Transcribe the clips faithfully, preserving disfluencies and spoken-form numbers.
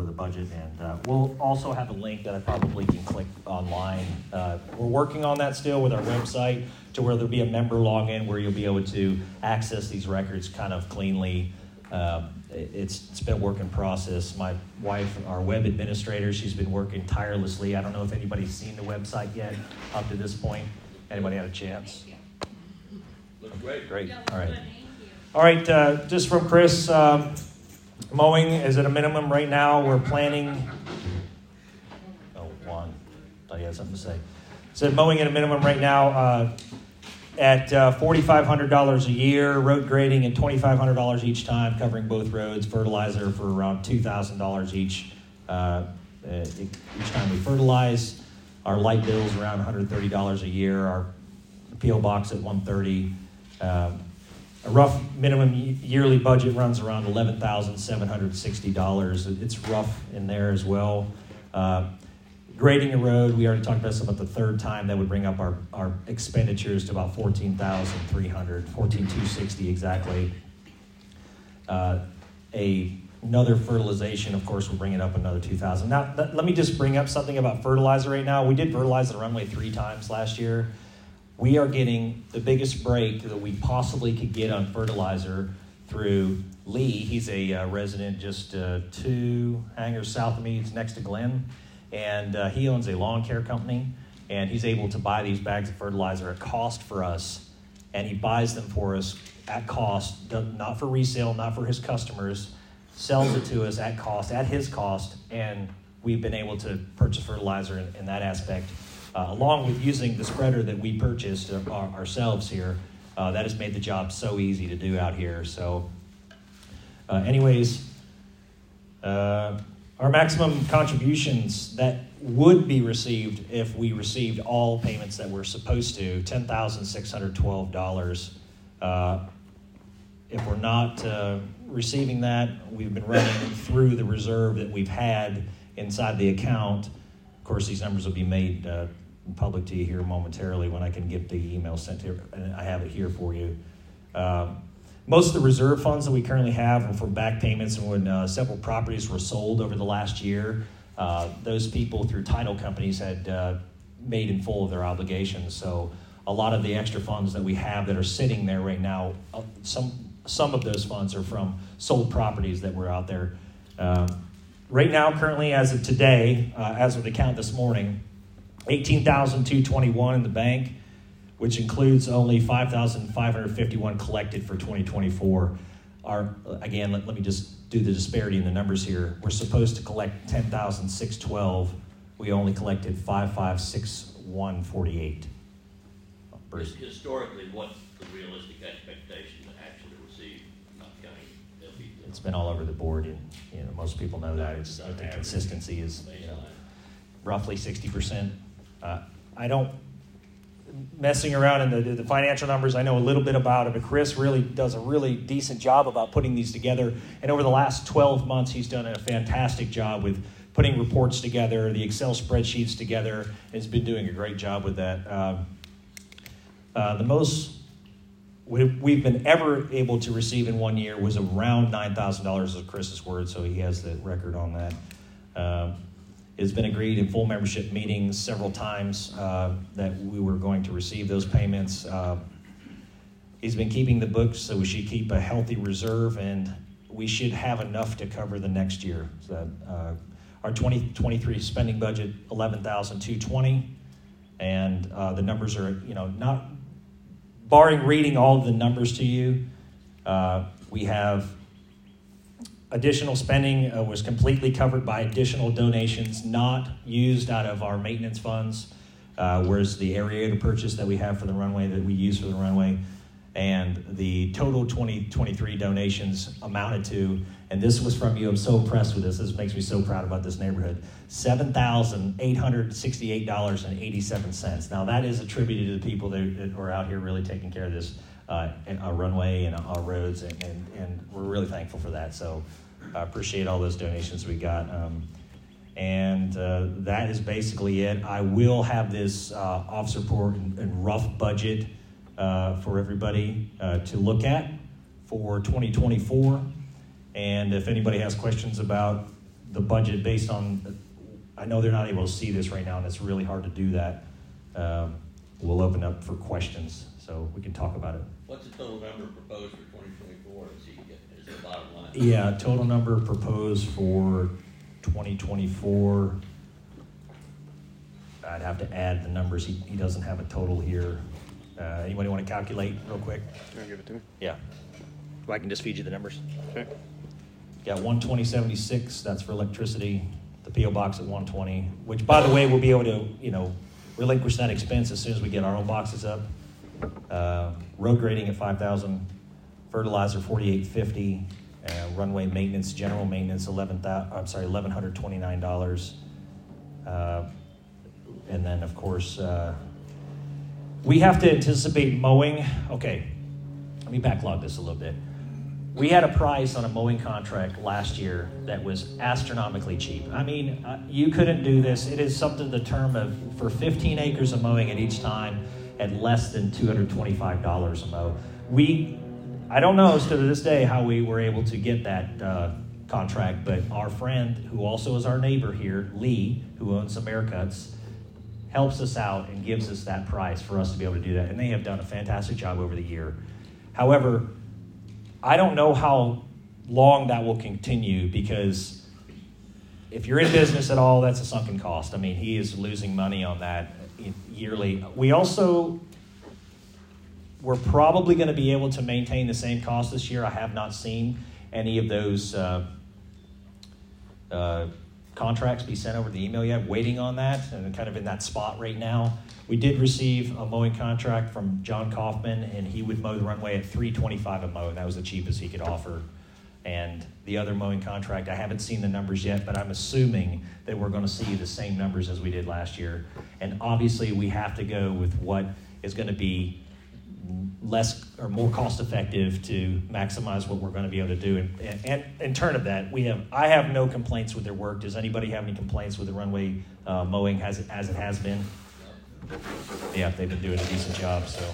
the budget. And uh, we'll also have a link that I probably can click online. Uh, we're working on that still with our website to where there'll be a member login where you'll be able to access these records kind of cleanly. Um, it's, it's been a work in process. My wife, our web administrator, she's been working tirelessly. I don't know if anybody's seen the website yet up to this point. Anybody had a chance? Looks great. Great. All right. All right. Uh, just from Chris, um, mowing is at a minimum right now. We're planning. Oh, Juan, thought you had something to say. So mowing at a minimum right now uh, at uh, four thousand five hundred dollars a year, road grading at two thousand five hundred dollars each time, covering both roads, fertilizer for around two thousand dollars each uh, each time we fertilize. Our light bill's around one hundred thirty dollars a year. Our P O box at one hundred thirty dollars. Um, a rough minimum yearly budget runs around eleven thousand seven hundred sixty dollars. It's rough in there as well. Uh, grading a road, we already talked about this about the third time. That would bring up our, our expenditures to about fourteen thousand three hundred dollars, fourteen thousand two hundred sixty dollars exactly. Uh, a Another fertilization, of course, will bring it up another two thousand dollars. Now, th- let me just bring up something about fertilizer right now. We did fertilize the runway three times last year. We are getting the biggest break that we possibly could get on fertilizer through Lee. He's a uh, resident just uh, two hangars south of me. It's next to Glenn. And uh, he owns a lawn care company. And he's able to buy these bags of fertilizer at cost for us. And he buys them for us at cost, not for resale, not for his customers. Sells it to us at cost, at his cost, and we've been able to purchase fertilizer in, in that aspect, uh, along with using the spreader that we purchased uh, ourselves here. Uh, that has made the job so easy to do out here. So, uh, anyways, uh, our maximum contributions that would be received if we received all payments that we're supposed to, ten thousand six hundred twelve dollars. Uh, if we're not uh, receiving that, we've been running through the reserve that we've had inside the account. Of course, these numbers will be made uh, public to you here momentarily when I can get the email sent to you, and I have it here for you. Um, most of the reserve funds that we currently have are for back payments, and when uh, several properties were sold over the last year, uh, those people through title companies had uh, made in full of their obligations. So a lot of the extra funds that we have that are sitting there right now, uh, some Some of those funds are from sold properties that were out there. Um, right now, currently, as of today, uh, as of the count this morning, eighteen thousand two hundred twenty-one in the bank, which includes only five thousand five hundred fifty-one collected for twenty twenty-four. Our, again, let, let me just do the disparity in the numbers here. We're supposed to collect ten thousand six hundred twelve. We only collected five thousand five hundred sixty-one forty-eight. Historically, what's the realistic expectation to actually receive, not counting L P T? It's been all over the board, and you know most people know that. It's I think consistency is you know, roughly sixty percent. Uh, I don't messing around in the, the financial numbers. I know a little bit about it, but Chris really does a really decent job about putting these together. And over the last twelve months, he's done a fantastic job with putting reports together, the Excel spreadsheets together, and has been doing a great job with that. Um, Uh, the most we've, we've been ever able to receive in one year was around nine thousand dollars, is Chris's word, so he has the record on that. Um, it's been agreed in full membership meetings several times uh, that we were going to receive those payments. Uh, he's been keeping the books, so we should keep a healthy reserve, and we should have enough to cover the next year. So, uh, our twenty twenty-three spending budget, eleven thousand two hundred twenty dollars, and uh, the numbers are, you know, not... Barring reading all of the numbers to you, uh, we have additional spending uh, was completely covered by additional donations not used out of our maintenance funds, uh, whereas the aerator purchase that we have for the runway that we use for the runway, and the total twenty twenty-three donations amounted to, and this was from you, I'm so impressed with this, this makes me so proud about this neighborhood, seven thousand eight hundred sixty-eight dollars and eighty-seven cents. Now that is attributed to the people that are out here really taking care of this, uh, and our runway and our roads, and, and, and we're really thankful for that. So I appreciate all those donations we got. Um, and uh, that is basically it. I will have this uh, officer report and, and rough budget uh, for everybody uh, to look at for twenty twenty-four. And if anybody has questions about the budget based on, I know they're not able to see this right now, and it's really hard to do that. Um, we'll open up for questions, so we can talk about it. What's the total number proposed for twenty twenty-four? Is he, is the bottom line? Yeah, total number proposed for twenty twenty-four. I'd have to add the numbers. He, he doesn't have a total here. Uh, anybody want to calculate real quick? You want to give it to me? Yeah. I can just feed you the numbers. Okay. Got one twenty seventy-six, that's for electricity. The P O box at one twenty, which, by the way, we'll be able to, you know, relinquish that expense as soon as we get our own boxes up. Uh, road grading at five thousand, fertilizer forty-eight fifty, uh, runway maintenance, general maintenance eleven thousand. I'm sorry, eleven hundred twenty-nine dollars. Uh, and then, of course, uh, we have to anticipate mowing. Okay, let me backlog this a little bit. We had a price on a mowing contract last year that was astronomically cheap. I mean, uh, you couldn't do this. It is something the term of, for fifteen acres of mowing at each time at less than two hundred twenty-five dollars a mow. We, I don't know to this day how we were able to get that uh, contract, but our friend, who also is our neighbor here, Lee, who owns some Aircuts, helps us out and gives us that price for us to be able to do that. And they have done a fantastic job over the year. However, I don't know how long that will continue, because if you're in business at all, that's a sunken cost. I mean, he is losing money on that yearly. We also, we're probably going to be able to maintain the same cost this year. I have not seen any of those uh, uh, contracts be sent over the email yet. Waiting on that, and kind of in that spot right now. We did receive a mowing contract from John Kaufman, and he would mow the runway at three twenty-five a mow. That was the cheapest he could offer. And the other mowing contract, I haven't seen the numbers yet, but I'm assuming that we're going to see the same numbers as we did last year. And obviously, we have to go with what is going to be less or more cost effective to maximize what we're going to be able to do. And, and, and in turn of that, we have I have no complaints with their work. Does anybody have any complaints with the runway uh, mowing as it, as it has been? Yeah, they've been doing a decent job, so.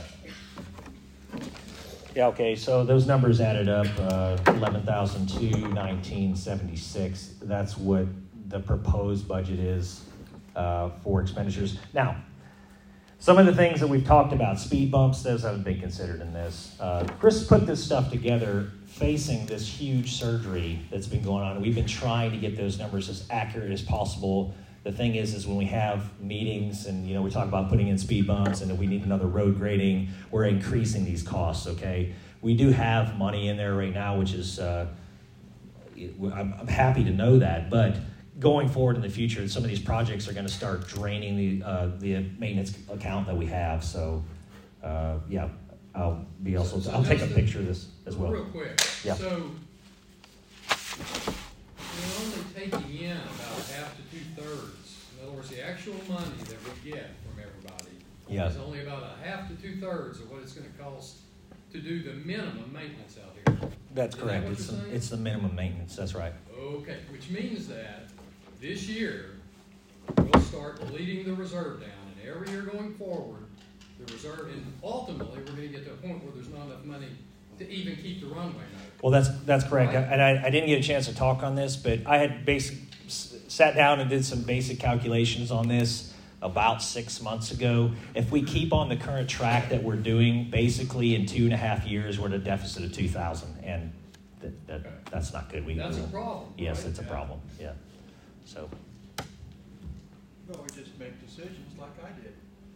Yeah, okay, so those numbers added up, uh, eleven thousand two hundred nineteen dollars and seventy-six cents. That's what the proposed budget is uh, for expenditures. Now, some of the things that we've talked about, speed bumps, those haven't been considered in this. Uh, Chris put this stuff together facing this huge surgery that's been going on. We've been trying to get those numbers as accurate as possible. The thing is, is when we have meetings and, you know, we talk about putting in speed bumps and if we need another road grading, we're increasing these costs, okay? We do have money in there right now, which is, uh, I'm, I'm happy to know that, but going forward in the future, some of these projects are going to start draining the uh, the maintenance account that we have. So, uh, yeah, I'll be also, so, so I'll take a picture of this as well. Real quick. Yeah. So, we're only taking in about half to two-thirds. In other words, the actual money that we get from everybody yeah. is only about a half to two-thirds of what it's going to cost to do the minimum maintenance out here. That's is correct. That it's, the, it's the minimum maintenance. That's right. Okay, which means that this year we'll start bleeding the reserve down, and every year going forward, the reserve, and ultimately we're going to get to a point where there's not enough money to even keep the runway open. Well, that's that's correct, right. And I, I didn't get a chance to talk on this, but I had basic sat down and did some basic calculations on this about six months ago. If we keep on the current track that we're doing, basically in two and a half years, we're at a deficit of two thousand, and that, that okay. that's not good. We, that's we, a problem. Yes, right? it's a yeah. problem. Yeah. So. Well, we just make decisions like I did.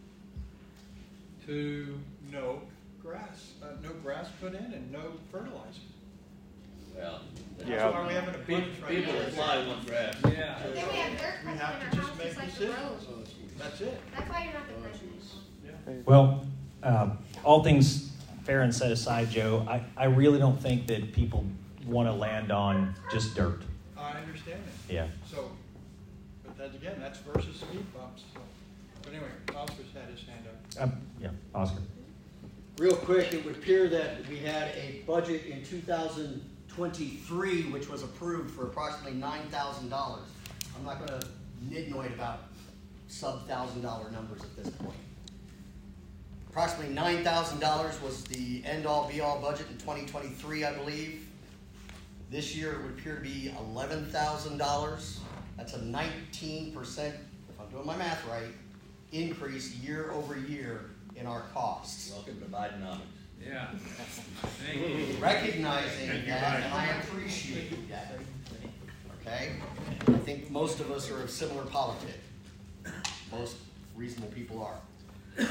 To no grass, uh, no grass put in, and no fertilizer. Well, that's yeah. why we having a people, bunch right people now. apply one grass. yeah. So Then we have dirt we cuts have in to our just house, make just like the decisions. road. That's it. That's why you're not the president. Yeah. Well, uh, all things fair and set aside, Joe, I, I really don't think that people want to land on just dirt. I understand that. Yeah. So, but that again, that's versus speed bumps. So. But anyway, Oscar's had his hand up. Um, yeah, Oscar. Real quick, it would appear that we had a budget in two thousand twenty-three which was approved for approximately nine thousand dollars. I'm not going to nitnoid about sub one thousand dollar numbers at this point. Approximately nine thousand dollars was the end-all, be-all budget in twenty twenty-three, I believe. This year it would appear to be eleven thousand dollars. That's a nineteen percent, if I'm doing my math right, increase year over year in our costs. Welcome to Bidenomics. Yeah. Thank you. Recognizing that, and I appreciate that, okay? I think most of us are of similar politic. Most reasonable people are.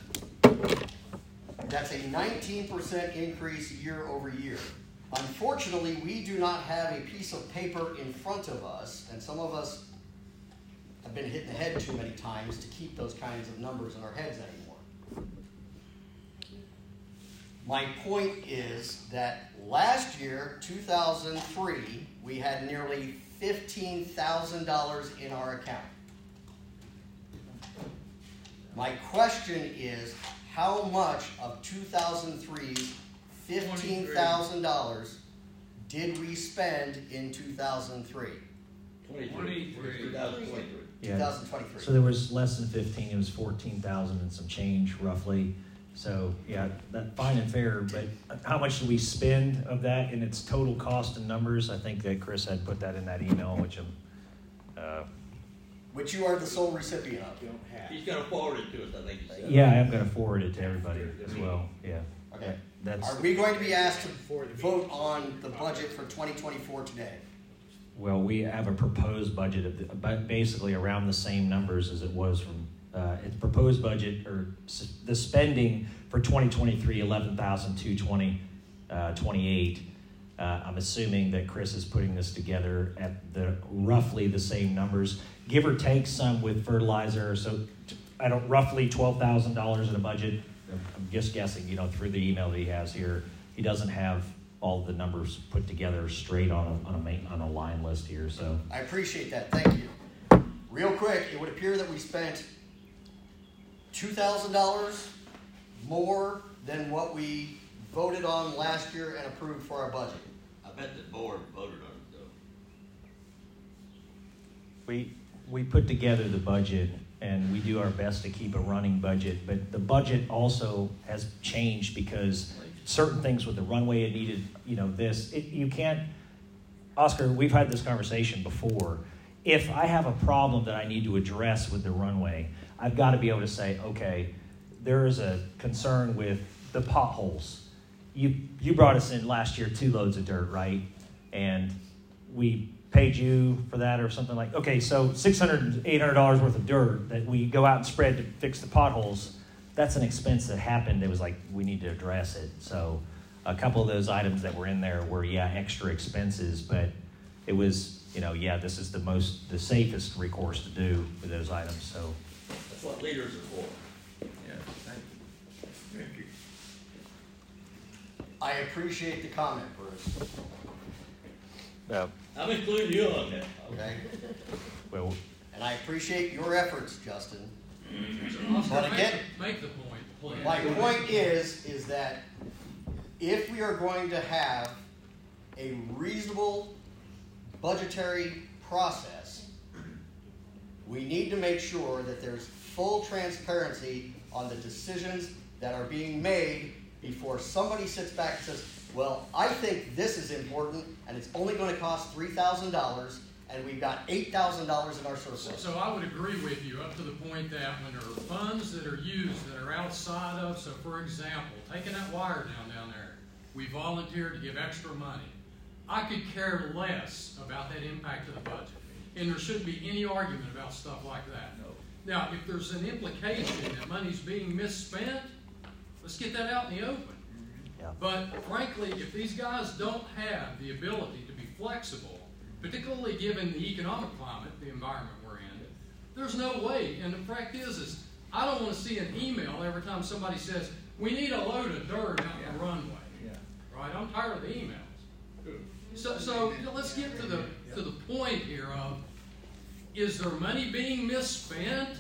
That's a nineteen percent increase year over year. Unfortunately, we do not have a piece of paper in front of us, and some of us have been hit in the head too many times to keep those kinds of numbers in our heads anymore. My point is that last year, two thousand three, we had nearly fifteen thousand dollars in our account. My question is, how much of two thousand three's fifteen thousand dollars did we spend in two thousand three? Twenty-three. Two thousand twenty-three. Yeah. two thousand twenty-three. So there was less than fifteen, it was fourteen thousand and some change roughly. So yeah, that fine and fair, but how much did we spend of that in its total cost and numbers? I think that Chris had put that in that email, which I'm, uh, Which you are the sole recipient of. He's gonna forward it to us, I think he said. yeah, I am gonna forward it to everybody as well, yeah. Okay. That's, Are we going to be asked to vote on the budget for twenty twenty-four today? well, we have a proposed budget of, the- about basically around the same numbers as it was from, uh, its proposed budget, or s- the spending for twenty twenty-three, eleven thousand two hundred twenty, uh, twenty-eight. Uh, I'm assuming that Chris is putting this together at the roughly the same numbers, give or take some with fertilizer. So t- I don't roughly twelve thousand dollars in a budget. I'm just guessing, you know, through the email that he has here. He doesn't have all the numbers put together straight on a, on a main, on a line list here. So I appreciate that. Thank you. Real quick, it would appear that we spent two thousand dollars more than what we voted on last year and approved for our budget. I bet the board voted on it though. we we put together the budget, and we do our best to keep a running budget, but the budget also has changed because certain things with the runway, it needed, you know, this. It, you can't, Oscar, we've had this conversation before. If I have a problem that I need to address with the runway, I've got to be able to say, okay, there is a concern with the potholes. You, you brought us in last year two loads of dirt, right? And we paid you for that or something like, okay, so six hundred dollars, eight hundred dollars worth of dirt that we go out and spread to fix the potholes, that's an expense that happened. It was like, we need to address it. So a couple of those items that were in there were, yeah, extra expenses, but it was, you know, yeah, this is the most, the safest recourse to do for those items, so. That's what leaders are for. Yeah, thank you. Thank you. I appreciate the comment, Bruce. Uh, I'm including you on that. Okay? well, And I appreciate your efforts, Justin. Oscar, But make, again- make the point, please. My point is, is that if we are going to have a reasonable budgetary process, we need to make sure that there's full transparency on the decisions that are being made before somebody sits back and says, well, I think this is important and it's only going to cost three thousand dollars and we've got eight thousand dollars in our So, surplus. so I would agree with you up to the point that when there are funds that are used that are outside of, so for example, taking that wire down down there, we volunteered to give extra money. I could care less about that impact to the budget. And there shouldn't be any argument about stuff like that. No. Now, if there's an implication that money's being misspent, let's get that out in the open. Yeah. But frankly, if these guys don't have the ability to be flexible, particularly given the economic climate, the environment we're in, there's no way. And the fact is, is I don't want to see an email every time somebody says, we need a load of dirt out in the runway. Yeah. Right? I'm tired of the emails. So, so you know, let's get to the to the point here of, is there money being misspent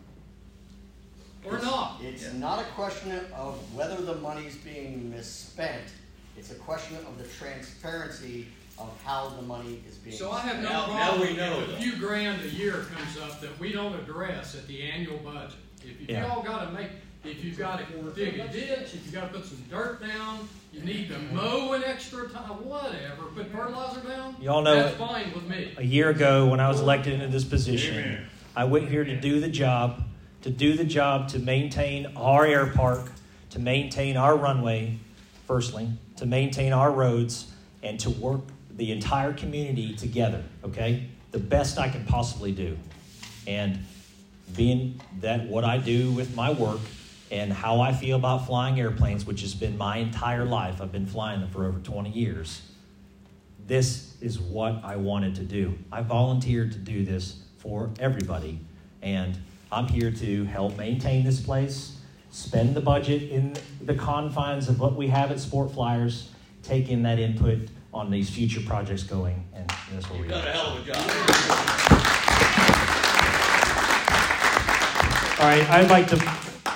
or It's- not? It's not a question of whether the money's being misspent. It's a question of the transparency of how the money is being So I have no Now- now problem we know if a that. few grand a year comes up that we don't address at the annual budget. If, if Yeah. y'all got to make, if you've got to dig a ditch, if you've got to put some dirt down, you need to mow an extra time, whatever, put fertilizer down, Y'all know that's it. fine with me. A year ago, when I was elected into this position, Amen. I went here to do the job, to do the job to maintain our air park, to maintain our runway, firstly, to maintain our roads, and to work the entire community together, okay? The best I can possibly do. And being that what I do with my work and how I feel about flying airplanes, which has been my entire life, I've been flying them for over twenty years, this is what I wanted to do. I volunteered to do this for everybody, and I'm here to help maintain this place, spend the budget in the confines of what we have at Sport Flyers, take in that input on these future projects going, and that's what You've we done a do. hell of a job. All right, I'd like to...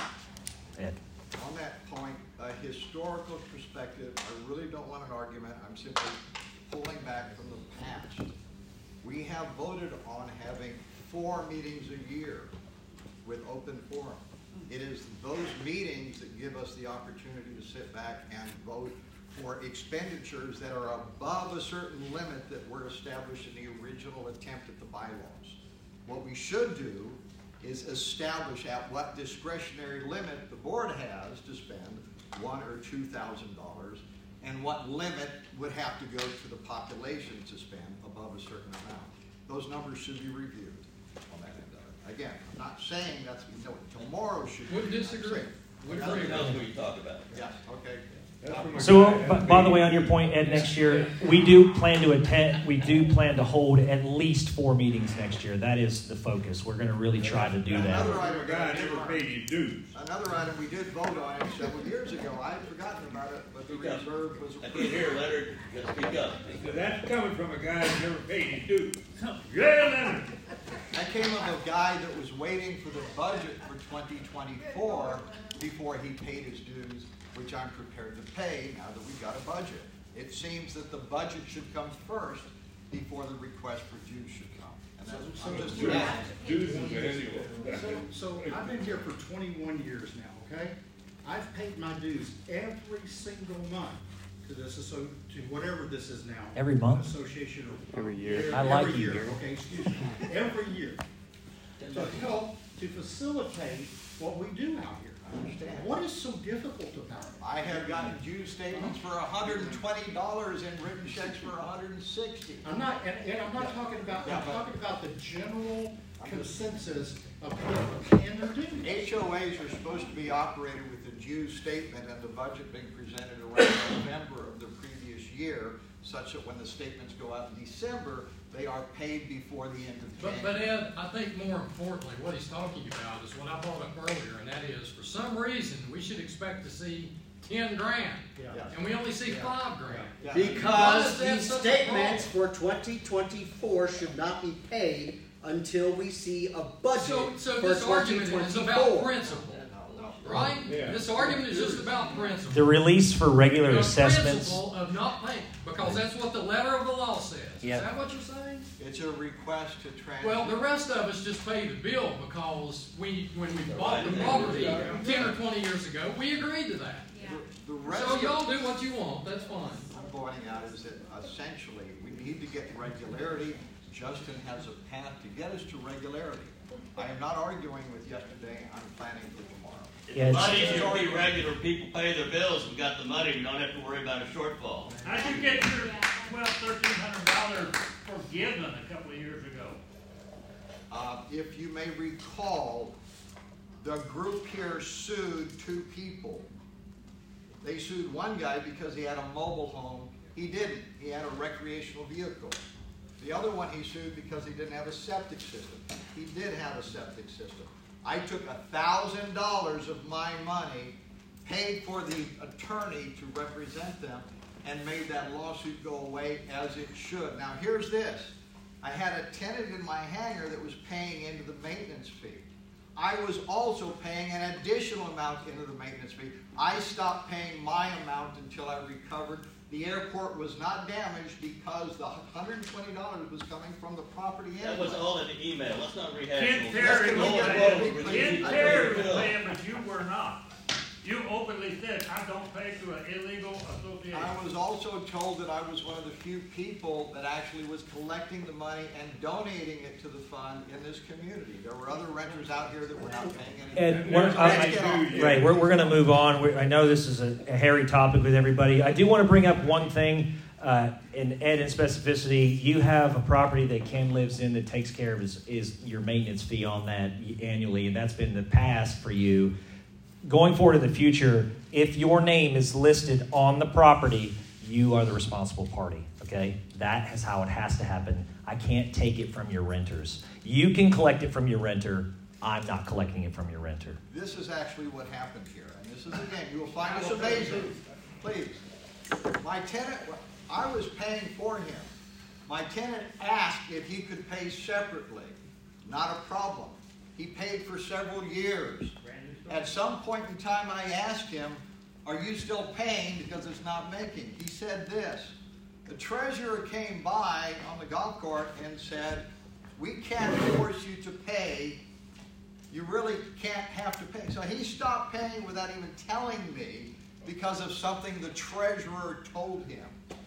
Ed. On that point, a historical perspective, I really don't want an argument, I'm simply pulling back from the past. We have voted on having four meetings a year with open forum. It is those meetings that give us the opportunity to sit back and vote for expenditures that are above a certain limit that were established in the original attempt at the bylaws. What we should do is establish at what discretionary limit the board has to spend one or two thousand dollars, and what limit would have to go to the population to spend above a certain amount. Those numbers should be reviewed on that end of it. Again, I'm not saying that's no, tomorrow should be. Would disagree. Would agree Nothing with else that. we talk about. Yes, okay. That's from a So, guy by, that by the made- way, on your point, Ed, next year, we do plan to attend, we do plan to hold at least four meetings next year. That is the focus. We're going to really try to do Another that. item From a guy that never paid his dues. Another item we did vote on it several years ago. I had forgotten about it, but the Speak up. reserve was I can't approved. hear Leonard, you gotta speak up. So that's coming from a guy that never paid his dues. Yeah, Leonard. That came of a guy that was waiting for the budget for twenty twenty-four before he paid his dues, which I'm prepared to pay now that we've got a budget. It seems that the budget should come first before the request for dues should come. And that's, I'm just Dues, yeah. dues is anyway. So, so I've been here for twenty-one years now, okay? I've paid my dues every single month to this, so, to whatever this is now. Every month? Association of. Every year. I like Every you, year, Gary. okay, excuse me, every year. To help, to facilitate what we do out here. I understand. What is so difficult about it? I have gotten due statements for hundred and twenty dollars and written checks for hundred and sixty. I'm not, and, and I'm not talking about, Yeah, I'm but- talking about the general consensus of people paying their dues. H O As are supposed to be operated with the due statement and the budget being presented around November of the previous year, such that when the statements go out in December, they are paid before the end of But, January. but Ed, I think more importantly, what he's talking about is what I brought up earlier, and that is, for some reason, we should expect to see ten grand, Yeah. and we only see five grand. Yeah. Because Why is that these such a statements for twenty twenty-four should not be paid until we see a budget So, so for this twenty argument is about twenty-four. principle, No, no. right? Yeah. This argument is just about principle. The release for regular The assessments. principle of not paying, because that's what the letter of the law says. Yeah. Is that what you're saying? It's a request to transfer. Well, the rest of us just pay the bill because we, when we bought the property ten or twenty years ago, we agreed to that. Yeah. The rest So of y'all do what you want, that's fine. I'm pointing out is that essentially, we need to get regularity. Justin has a path to get us to regularity. I am not arguing with yesterday, I'm planning for tomorrow. Yeah, It's a it's- lot easier to be regular, people pay their bills, we got the money, we don't have to worry about a shortfall. How'd you get your twelve, thirteen hundred dollars forgiven a couple of years ago? Uh, if you may recall, the group here sued two people. They sued one guy because he had a mobile home. He didn't. He had a recreational vehicle. The other one he sued because he didn't have a septic system. He did have a septic system. I took a thousand dollars of my money, paid for the attorney to represent them, and made that lawsuit go away as it should. Now here's this. I had a tenant in my hangar that was paying into the maintenance fee. I was also paying an additional amount into the maintenance fee. I stopped paying my amount until I recovered. The airport was not damaged because the one hundred twenty dollars was coming from the property That anyway. was all in the email, let's not rehash Ken it. Terry Let's was get paying, rid of it. Ken I Terry agree. was paying, but you were not. You openly said, I don't pay to an illegal association. I was also told that I was one of the few people that actually was collecting the money and donating it to the fund in this community. There were other renters out here that were not paying anything. And we're, I, Let's get on. right, we're, we're going to move on. we I know this is a, a hairy topic with everybody. I do want to bring up one thing. Uh, in Ed and specificity, you have a property that Ken lives in that takes care of his, is your maintenance fee on that annually, and that's been the past for you. Going forward in the future, if your name is listed on the property, you are the responsible party, okay? That is how it has to happen. I can't take it from your renters. You can collect it from your renter. I'm not collecting it from your renter. This is actually what happened here. And this is, again, you will find this amazing. Please. My tenant, I was paying for him. My tenant asked if he could pay separately. Not a problem. He paid for several years. At some point in time, I asked him, are you still paying because it's not making? He said this. The treasurer came by on the golf cart and said, we can't force you to pay. You really can't have to pay. So he stopped paying without even telling me because of something the treasurer told him.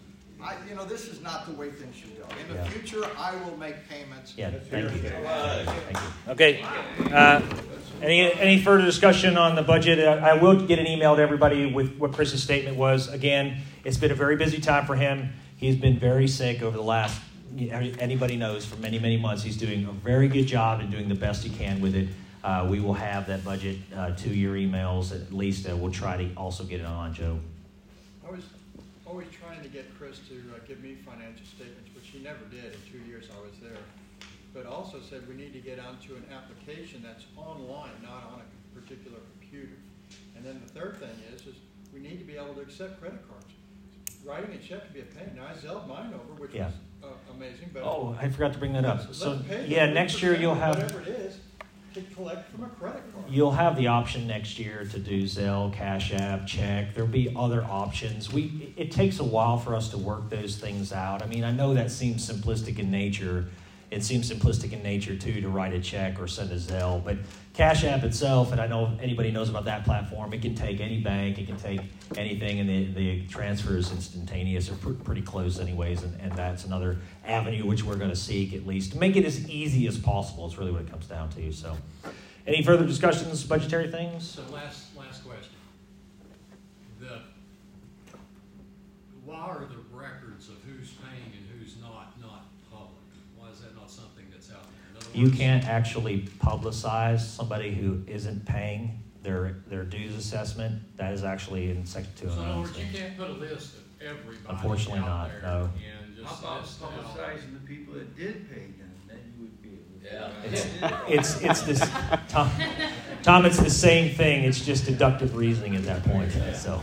I, you know, this is not the way things should go. In the Yeah. future, I will make payments. Yeah, thank you. Thank you. Okay. Uh, any any further discussion on the budget? I, I will get an email to everybody with what Chris's statement was. Again, it's been a very busy time for him. He's been very sick over the last, anybody knows, for many, many months. He's doing a very good job and doing the best he can with it. Uh, we will have that budget uh, to your emails. At least uh, we'll try to also get it on, Joe. I was always trying to get Chris to uh, give me financial statements, which he never did in two years I was there. But also said we need to get onto an application that's online, not on a particular computer. And then the third thing is, is we need to be able to accept credit cards. Writing a check can be a pain. Now, I zelled mine over, which Yeah. was uh, amazing. But Oh, I forgot to bring that up. let's So, pay yeah, the next year you'll have... whatever it is to collect from a credit card. You'll have the option next year to do Zelle, Cash App, check. There'll be other options. We it takes a while for us to work those things out. I mean, I know that seems simplistic in nature. It seems simplistic in nature too to write a check or send a Zelle. But Cash App itself, and I know if anybody knows about that platform, it can take any bank, it can take anything, and the, the transfer is instantaneous or pr- pretty close anyways. And, and that's another avenue which we're going to seek at least to make it as easy as possible. Is really what it comes down to. So. Any further discussions, budgetary things? So last, last question. The, why are the records of who's paying and who's not, not public? Why is that not something that's out there? In other You words, can't actually publicize somebody who isn't paying their their dues assessment. That is actually in section two So in other oh words, you nine. can't put a list of everybody Unfortunately out not, there no. and How just about list out. publicizing the people that did pay then? Then you would be able to. Yeah. It's it's this Tom, Tom. It's the same thing. It's just deductive reasoning at that point. So.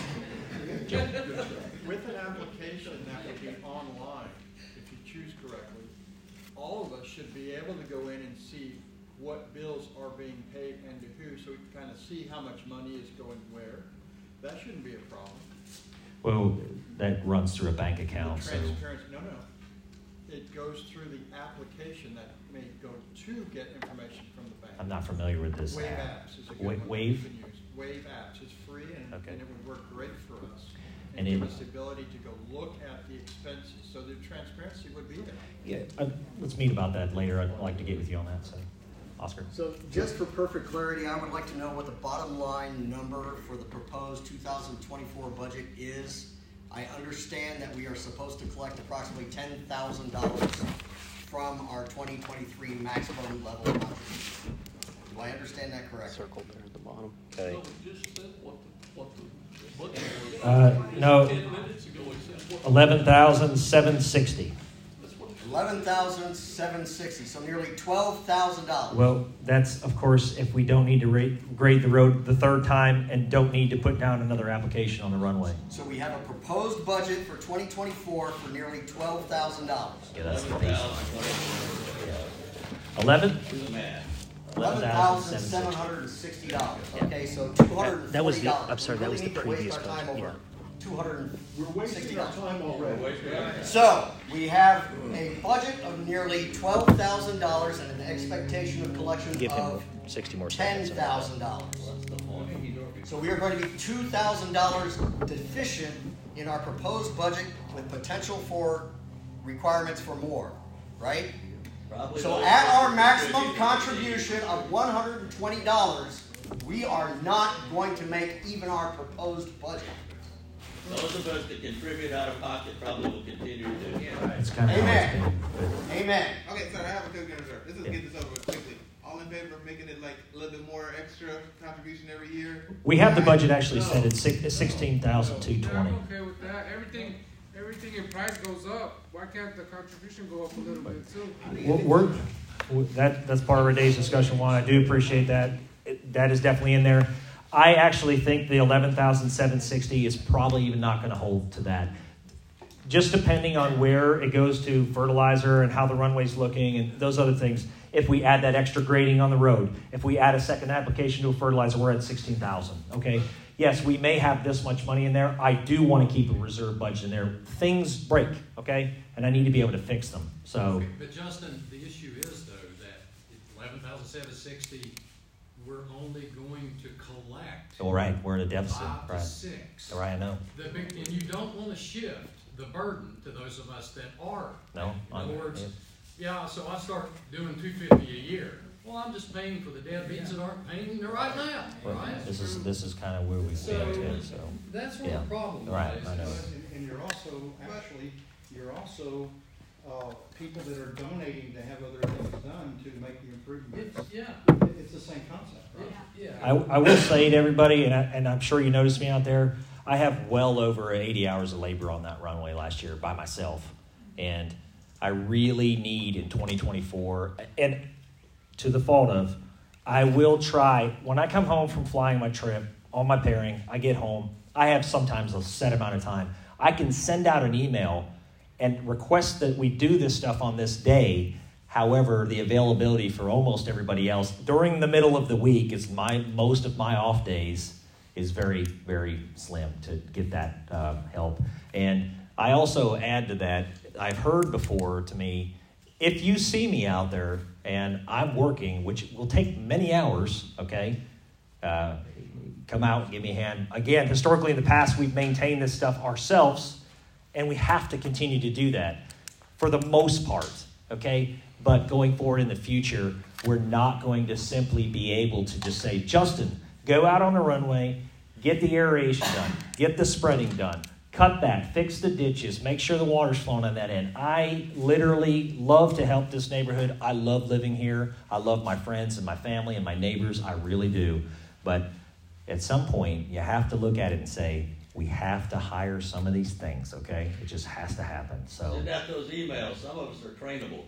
With an application that would be online, if you choose correctly, all of us should be able to go in and see what bills are being paid and to who, so we can kind of see how much money is going where. That shouldn't be a problem. Well, that runs through a bank account. The So. transparency, no, no. It goes through the application that may go to get information from the bank. I'm not familiar with this Wave app. Apps is a Wa- good one. Wave? You can use. Wave Apps is free and, Okay. and it would work great for us. And And give it- us the ability to go look at the expenses, so the transparency would be there. Yeah. Uh, let's meet about that later. I'd like to get with you on that. So, Oscar. So just for perfect clarity, I would like to know what the bottom line number for the proposed two thousand twenty-four budget is. I understand that we are supposed to collect approximately ten thousand dollars from our twenty twenty-three maximum level contribution. Do I understand that correctly? Circle there at the bottom. Okay. So we just said what the, what the budget was. Uh, no. Ten minutes ago, we said what. Eleven thousand seven sixty. That's what. Eleven thousand seven sixty, so nearly twelve thousand dollars. Well, that's, of course, if we don't need to rate, grade the road the third time and don't need to put down another application on the runway. So we have a proposed budget for twenty twenty-four for nearly twelve thousand dollars. Yeah, that's the baseline. Eleven? Do the math. Eleven thousand seven hundred and sixty dollars. Okay, so two hundred and That was forty the- dollars. I'm sorry, that was the previous We really need to waste our time budget, over two hundred and We're sixty wasting our dollars. time already. So, we have a budget of nearly twelve thousand dollars and an expectation of collection Give him of sixty more ten seconds. thousand dollars. So we are going to be two thousand dollars deficient in our proposed budget with potential for requirements for more, right? Probably So those at that our are maximum contributing- contribution of one hundred twenty dollars, we are not going to make even our proposed budget. Those of us that contribute out of pocket probably will continue to do it. It's kind of how it's Amen. been. Amen. Okay, so I have a quick reserve. Let's just Yeah. get this over with quickly. All in favor of making it like a little bit more extra contribution every year? We have the budget actually set at sixteen thousand two Yeah, twenty. I'm okay with that. Everything, everything in price goes up. Why can't the contribution go up a little bit too? We're, we're, that, that's part of our day's discussion, Juan. I do appreciate that. It- That is definitely in there. I actually think the eleven thousand seven hundred sixty is probably even not going to hold to that. Just depending on where it goes to fertilizer and how the runway's looking and those other things. If we add that extra grading on the road, if we add a second application to a fertilizer, we're at sixteen thousand, okay? Yes, we may have this much money in there. I do want to keep a reserve budget in there. Things break, okay? And I need to be able to fix them, so. But Justin, the issue is though that eleven thousand seven hundred sixty, we're only going to collect All right, we're at a deficit, five to right? six. Right, I know. The big, and you don't want to shift the burden to those of us that are. No, In I'm- other words, yeah. yeah, so I start doing two fifty a year. Well, I'm just paying for the deadbeats that aren't paying right now, Well, right? This is, this is kind of where we've So, been to, so. that's where Yeah. the problem Right, lies. I know. And, and you're also, actually, you're also, uh, people that are donating to have other things done to make the improvements. It's, yeah, It- It's the same concept, right? yeah. I, I will say to everybody, and, I, and I'm sure you noticed me out there, I have well over eighty hours of labor on that runway last year by myself. And I really need in twenty twenty-four, and to the fault of, I will try, when I come home from flying my trip, on my pairing, I get home, I have sometimes a set amount of time. I can send out an email and request that we do this stuff on this day. However, the availability for almost everybody else during the middle of the week is my most of my off days is very, very slim to get that uh, help. And I also add to that, I've heard before to me, if you see me out there and I'm working, which will take many hours, okay, uh, come out and give me a hand. Again, historically in the past, we've maintained this stuff ourselves, and we have to continue to do that for the most part, okay? But going forward in the future, we're not going to simply be able to just say, Justin, go out on the runway, get the aeration done, get the spreading done, cut that, fix the ditches, make sure the water's flowing on that end. I literally love to help this neighborhood. I love living here. I love my friends and my family and my neighbors. I really do. But at some point, you have to look at it and say, we have to hire some of these things, okay? It just has to happen. So, Send out those emails. Some of us are trainable.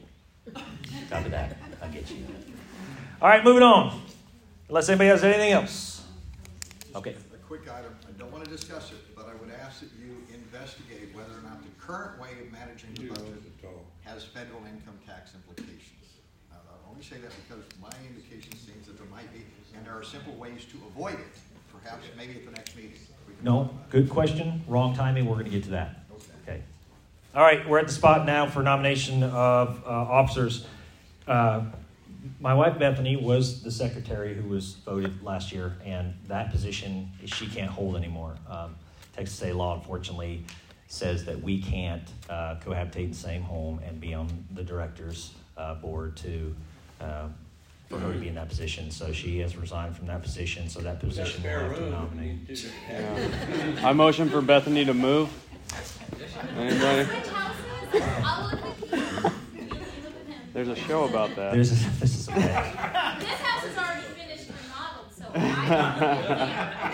copy that. I get you. All right, moving on. Unless anybody has anything else. Okay. A quick item. I don't want to discuss it, but I would ask that you investigate whether or not the current way of managing the budget has federal income tax implications. Uh, I only say that because my indication seems that there might be, and there are simple ways to avoid it. Perhaps maybe at the next meeting. we can No, talk about it. good question. Wrong timing. We're going to get to that. Okay. All right, we're at the spot now for nomination of uh, officers. Uh, my wife Bethany was the secretary who was voted last year, and that position she can't hold anymore. Um, Texas state law, unfortunately, says that we can't uh, cohabitate in the same home and be on the director's uh, board to uh, for her to be in that position. So she has resigned from that position. So that We got position will spare have to room. nominate. Two different Yeah. I motion for Bethany to move. Anybody? Switch houses? I'll look at you. You look at him. There's a show about that. There's a, this is a This house is already finished remodeled, so I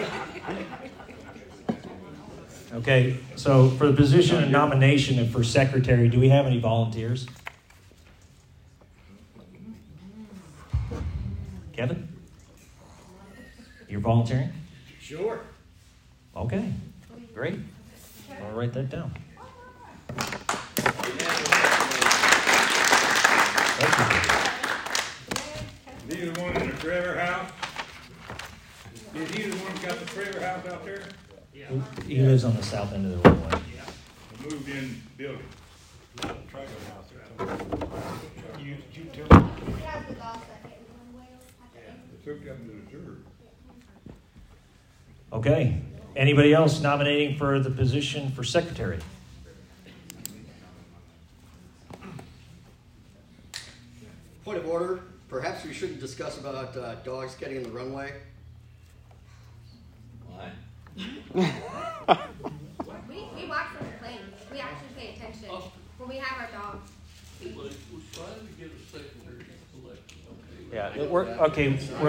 Okay, so for the position of nomination and for secretary, do we have any volunteers? Kevin? You're volunteering? Sure. Okay, great. I'll write that down. Is he the one in the trailer house? Is he the one that got the trailer house out there? Yeah. He lives on the south end of the roadway. Yeah. The moved in building. Not a trailer house. You, you tell me. It's hooked up to the sewer. Okay. Anybody else nominating for the position for secretary? Point of order, perhaps we shouldn't discuss about uh, dogs getting in the runway. Why? We, we watch from the plane. We actually pay attention when we have our dogs. We're trying to get a secondary election. Yeah, we're, okay, we're,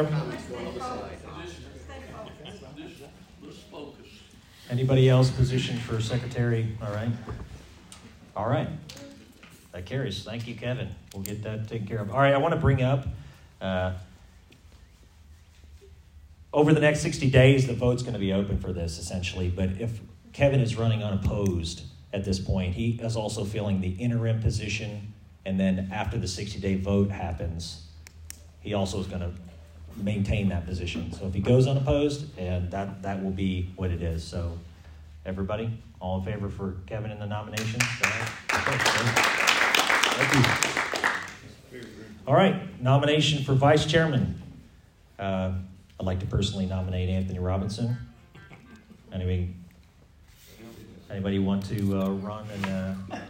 Let's focus. anybody else positioned for secretary? All right. All right. That carries. Thank you, Kevin. We'll get that taken care of. All right, I want to bring up, uh, over the next sixty days, the vote's going to be open for this, essentially. But if Kevin is running unopposed at this point, he is also filling the interim position. And then after the sixty-day vote happens, he also is going to maintain that position. So if he goes unopposed, and that, that will be what it is. So everybody, all in favor for Kevin in the nomination? Thank you. All right, nomination for vice chairman. Uh, I'd like to personally nominate Anthony Robinson. Anybody, anybody want to uh, run and... Uh,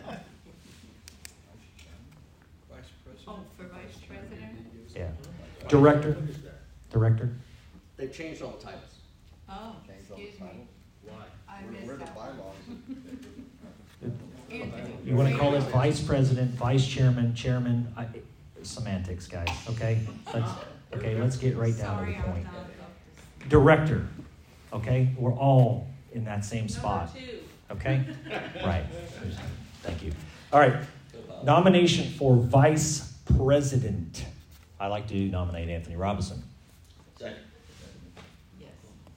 Oh, for vice president? yeah. Director? Director? They've changed all the titles. Oh, Changed all the excuse me. titles. Why? I Where- missed where are the that. bylaws? Anthony. You want to call it vice president, vice chairman, chairman? I, semantics, guys, okay? Let's, okay, let's get right down to the point. Director, okay? We're all in that same spot. Okay? Right. Thank you. All right. Nomination for vice president. I'd like to nominate Anthony Robinson. Second. Yes.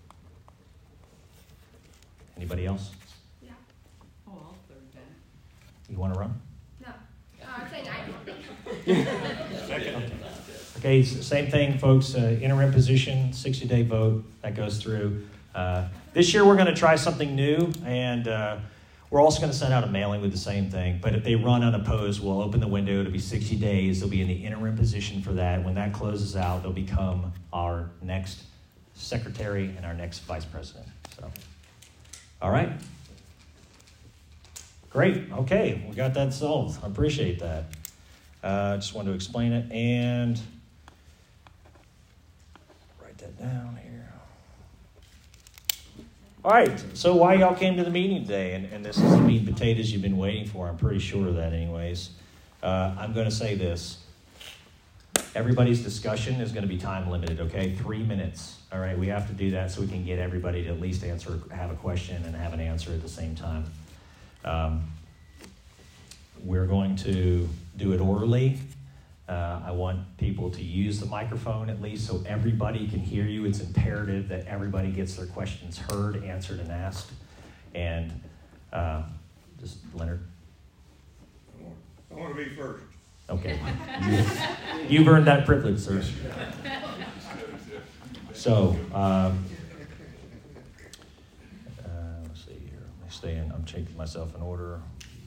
Anybody else? Yeah. Oh, I'll third that. You want to run? No. Uh, I'm saying I. Okay. Okay, s- same thing, folks. Uh, interim position, sixty-day vote. That goes through. Uh, this year we're going to try something new, and uh, we're also going to send out a mailing with the same thing. But if they run unopposed, we'll open the window. It'll be sixty days. They'll be in the interim position for that. When that closes out, they'll become our next secretary and our next vice president. So, all right. Great. Okay, we got that solved. I appreciate that. I uh, just wanted to explain it and write that down here. All right, so why y'all came to the meeting today, and, and this is the meat and potatoes you've been waiting for. I'm pretty sure of that anyways. Uh, I'm going to say this. Everybody's discussion is going to be time limited, okay? Three minutes. All right, we have to do that so we can get everybody to at least answer, have a question and have an answer at the same time. Um, we're going to do it orderly. Uh, I want people to use the microphone at least so everybody can hear you. It's imperative that everybody gets their questions heard, answered, and asked. And uh, just Leonard. I want to be first. Okay. You, you've earned that privilege, sir. So, um, uh, let's see here. Let me stay in. I'm changing myself in order.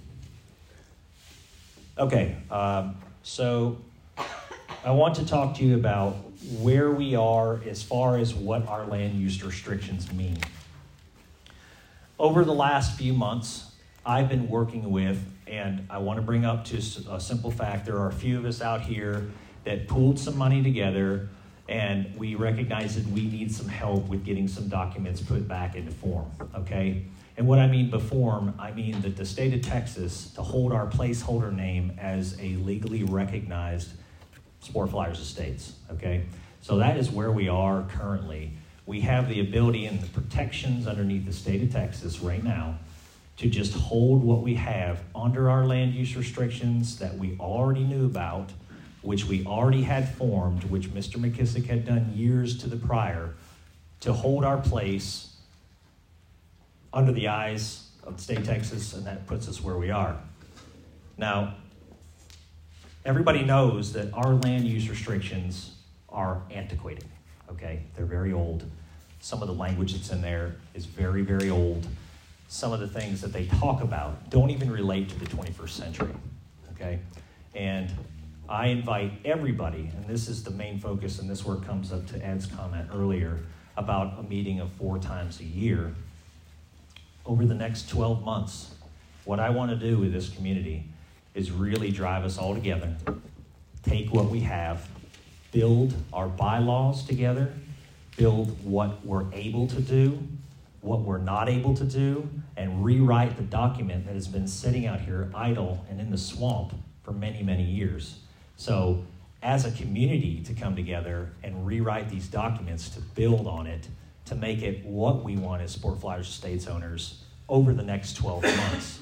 Okay. Um, so, I want to talk to you about where we are as far as what our land use restrictions mean. Over the last few months, I've been working with, and I want to bring up to a simple fact, there are a few of us out here that pooled some money together, and we recognize that we need some help with getting some documents put back into form, okay? And what I mean by form, I mean that the state of Texas, to hold our placeholder name as a legally recognized Sport Flyers Estates, okay? So that is where we are currently. We have the ability and the protections underneath the state of Texas right now to just hold what we have under our land use restrictions that we already knew about, which we already had formed, which Mister McKissick had done years to the prior, to hold our place under the eyes of the state of Texas, and that puts us where we are. Now, everybody knows that our land use restrictions are antiquated, okay? They're very old. Some of the language that's in there is very, very old. Some of the things that they talk about don't even relate to the twenty-first century, okay? And I invite everybody, and this is the main focus, and this where it comes up to Ed's comment earlier, about a meeting of four times a year. Over the next twelve months, what I want to do with this community is really drive us all together, take what we have, build our bylaws together, build what we're able to do, what we're not able to do, and rewrite the document that has been sitting out here idle and in the swamp for many, many years. So as a community to come together and rewrite these documents, to build on it, to make it what we want as Sport Flyers Estates owners over the next twelve months.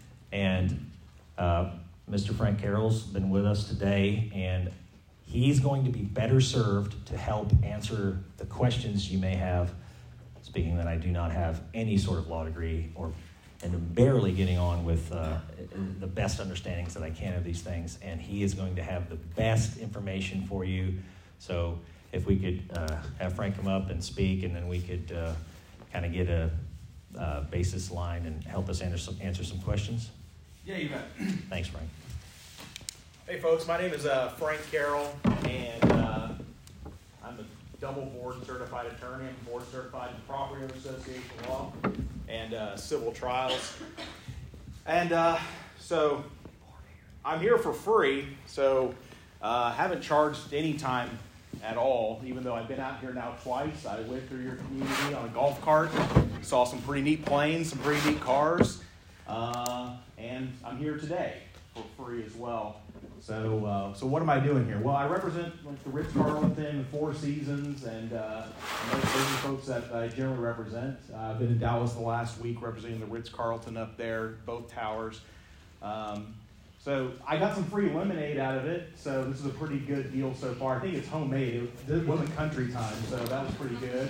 And uh, Mister Frank Carroll's been with us today, and he's going to be better served to help answer the questions you may have, speaking that I do not have any sort of law degree, or and am barely getting on with uh, the best understandings that I can of these things, and he is going to have the best information for you. So if we could uh, have Frank come up and speak, and then we could uh, kind of get a uh, basis line and help us answer some, answer some questions. Yeah, you bet. Thanks, Frank. Hey, folks, my name is uh, Frank Carroll, and uh, I'm a double board certified attorney. I'm board certified in property owner association law and uh, civil trials. And uh, so I'm here for free, so I uh, haven't charged any time at all, even though I've been out here now twice. I went through your community on a golf cart, saw some pretty neat planes, some pretty neat cars, uh, and I'm here today for free as well. So, uh, so what am I doing here? Well, I represent like the Ritz-Carlton, the Four Seasons, and uh, those are the folks that I generally represent. Uh, I've been in Dallas the last week representing the Ritz-Carlton up there, both towers. Um, so I got some free lemonade out of it, so this is a pretty good deal so far. I think it's homemade. It, it wasn't country time, so that was pretty good.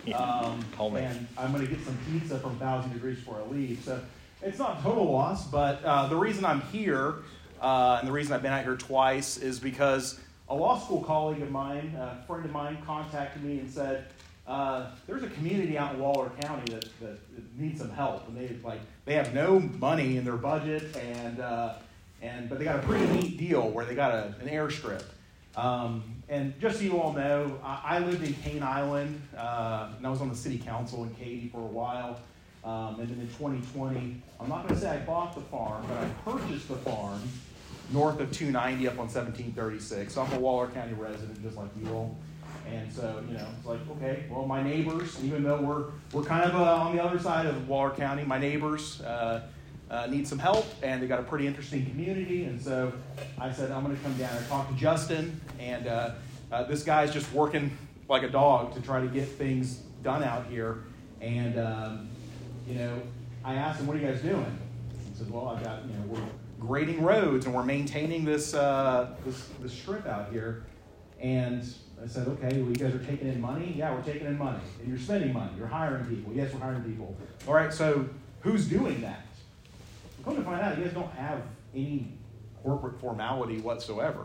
Um, homemade. And I'm going to get some pizza from Thousand Degrees before I leave. So it's not a total loss, but uh, the reason I'm here Uh, and the reason I've been out here twice is because a law school colleague of mine, a friend of mine, contacted me and said, uh, there's a community out in Waller County that, that needs some help. And they like they have no money in their budget, and uh, and but they got a pretty neat deal where they got a, an airstrip. Um, and just so you all know, I, I lived in Cane Island, uh, and I was on the city council in Katy for a while. Um, and then in twenty twenty, I'm not going to say I bought the farm, but I purchased the farm north of two ninety up on seventeen thirty-six. So I'm a Waller County resident, just like you all. And so, you know, it's like, okay, well, my neighbors, even though we're we're kind of uh, on the other side of Waller County, my neighbors uh, uh, need some help, and they got a pretty interesting community. And so I said, I'm going to come down and talk to Justin. And uh, uh, this guy's just working like a dog to try to get things done out here. And, um, you know, I asked him, what are you guys doing? He said, well, I've got, you know, we're grading roads, and we're maintaining this, uh, this this strip out here. And I said, okay, well, you guys are taking in money? Yeah, we're taking in money. And you're spending money. You're hiring people. Yes, we're hiring people. All right, so who's doing that? Come to find out, you guys don't have any corporate formality whatsoever.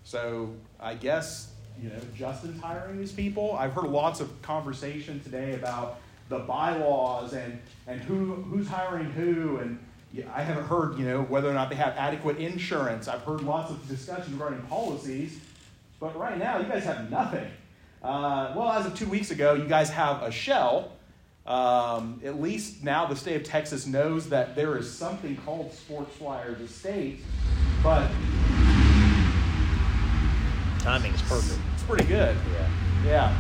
So I guess, you know, Justin's hiring these people. I've heard lots of conversation today about the bylaws and, and who who's hiring who, and yeah, I haven't heard, you know, whether or not they have adequate insurance. I've heard lots of discussions regarding policies, but right now you guys have nothing. Uh, well, as of two weeks ago, you guys have a shell. Um, at least now the state of Texas knows that there is something called Sports Flyers Estate, but timing is perfect. It's pretty good. Yeah. Yeah.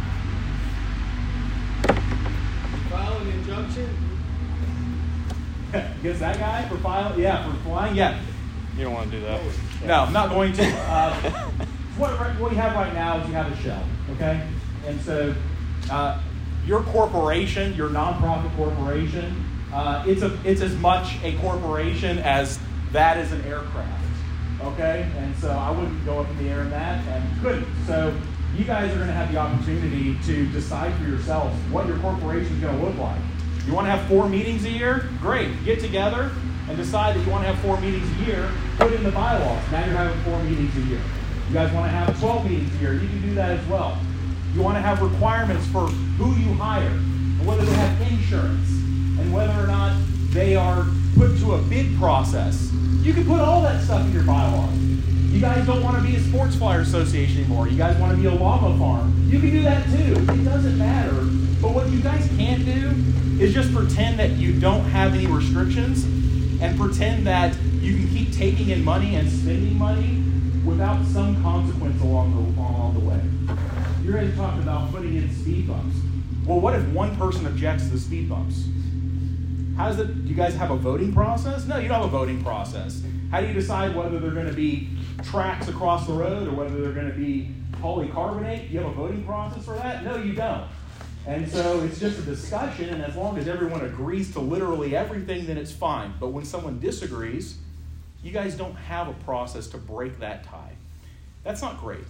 File an injunction? Against that guy for filing? Yeah, for flying? Yeah. You don't want to do that. No, I'm not going to. Uh, what, what you have right now is you have a shell, okay? And so uh, your corporation, your nonprofit corporation, uh, it's a it's as much a corporation as that is an aircraft, okay? And so I wouldn't go up in the air in that, and couldn't. So you guys are going to have the opportunity to decide for yourselves what your corporation is going to look like. You want to have four meetings a year? Great. Get together and decide that you want to have four meetings a year. Put in the bylaws. Now you're having four meetings a year. You guys want to have twelve meetings a year? You can do that as well. You want to have requirements for who you hire, and whether they have insurance, and whether or not they are put to a bid process. You can put all that stuff in your bylaws. You guys don't want to be a sports flyer association anymore. You guys want to be a llama farm. You can do that too. It doesn't matter. But what you guys can't do is just pretend that you don't have any restrictions and pretend that you can keep taking in money and spending money without some consequence along the, along the way. You're going to talk about putting in speed bumps. Well, what if one person objects to the speed bumps? How does it, do you guys have a voting process? No, you don't have a voting process. How do you decide whether they're going to be tracks across the road or whether they're going to be polycarbonate? Do you have a voting process for that? No, you don't. And so it's just a discussion, and as long as everyone agrees to literally everything, then it's fine. But when someone disagrees, you guys don't have a process to break that tie. That's not great.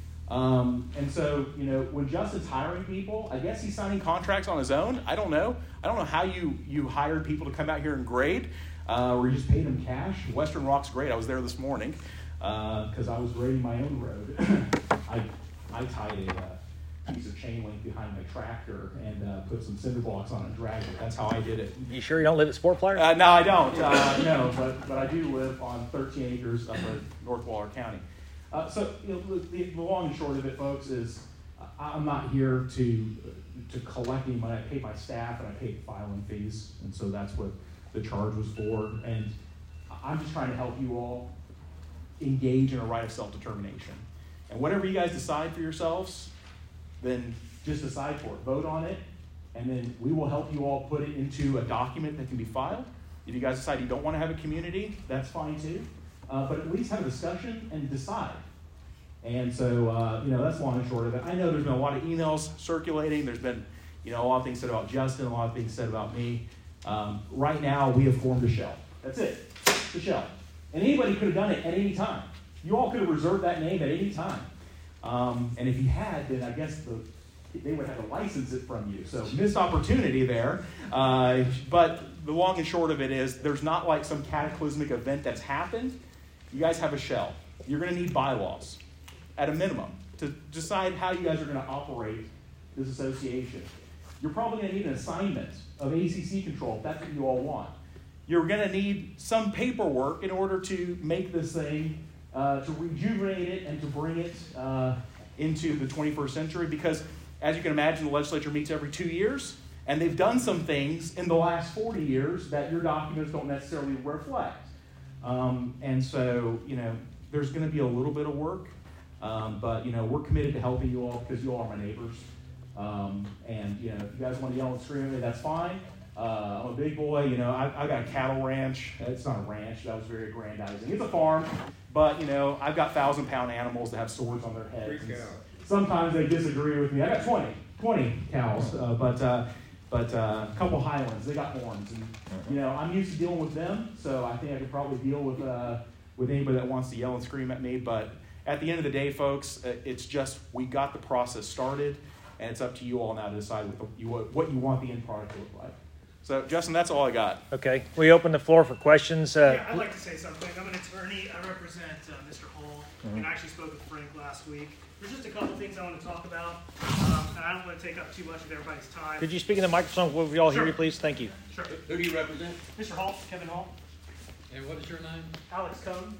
Um, and so, you know, when Justin's hiring people, I guess he's signing contracts on his own. I don't know. I don't know how you, you hired people to come out here and grade, uh, or you just paid them cash. Western Rock's great. I was there this morning because uh, I was grading my own road. I, I tied a uh, piece of chain link behind my tractor and uh, put some cinder blocks on it and dragged it. That's how I did it. You sure you don't live at Sport Flyer? Uh, no, I don't. Uh, no, but, but I do live on thirteen acres up in North Waller County. Uh, so you know, the, the long and short of it, folks, is I'm not here to to collect any money. I pay my staff and I pay filing fees, and so that's what the charge was for. And I'm just trying to help you all engage in a right of self-determination. And whatever you guys decide for yourselves, then just decide for it. Vote on it, and then we will help you all put it into a document that can be filed. If you guys decide you don't want to have a community, that's fine too. Uh, but at least have a discussion and decide. And so, uh, you know, that's long and short of it. I know there's been a lot of emails circulating. There's been, you know, a lot of things said about Justin, a lot of things said about me. Um, right now, we have formed a shell. That's it. The shell. And anybody could have done it at any time. You all could have reserved that name at any time. Um, and if you had, then I guess the, they would have to license it from you. So missed opportunity there. Uh, but the long and short of it is there's not like some cataclysmic event that's happened. You guys have a shell. You're going to need bylaws at a minimum to decide how you guys are going to operate this association. You're probably going to need an assignment of A C C control if that's what you all want. You're going to need some paperwork in order to make this thing, uh, to rejuvenate it and to bring it uh, into the twenty-first century because, as you can imagine, the legislature meets every two years, and they've done some things in the last forty years that your documents don't necessarily reflect. Um, and so, you know, there's going to be a little bit of work, um, but, you know, we're committed to helping you all because you all are my neighbors. Um, and, you know, if you guys want to yell and scream at me, that's fine. Uh, I'm a big boy. You know, I, I've got a cattle ranch. It's not a ranch. That was very aggrandizing. It's a farm, but, you know, I've got thousand-pound animals that have swords on their heads. Three cows. Sometimes they disagree with me. I got twenty, twenty cows, uh, but... Uh, But uh, a couple Highlands, they got horns, and you know I'm used to dealing with them, so I think I could probably deal with uh, with anybody that wants to yell and scream at me. But at the end of the day, folks, it's just we got the process started, and it's up to you all now to decide what you what you want the end product to look like. So, Justin, that's all I got. Okay, we open the floor for questions. Uh, yeah, I'd like to say something. I'm an attorney. I represent uh, Mister Hull, mm-hmm. and I actually spoke with Frank last week. There's just a couple things I want to talk about, um, and I don't want to take up too much of everybody's time. Could you speak in the microphone? Will we all sure. hear you, please? Thank you. Sure. Who do you represent? Mister Hall, Kevin Hall. And what is your name? Alex Cohn.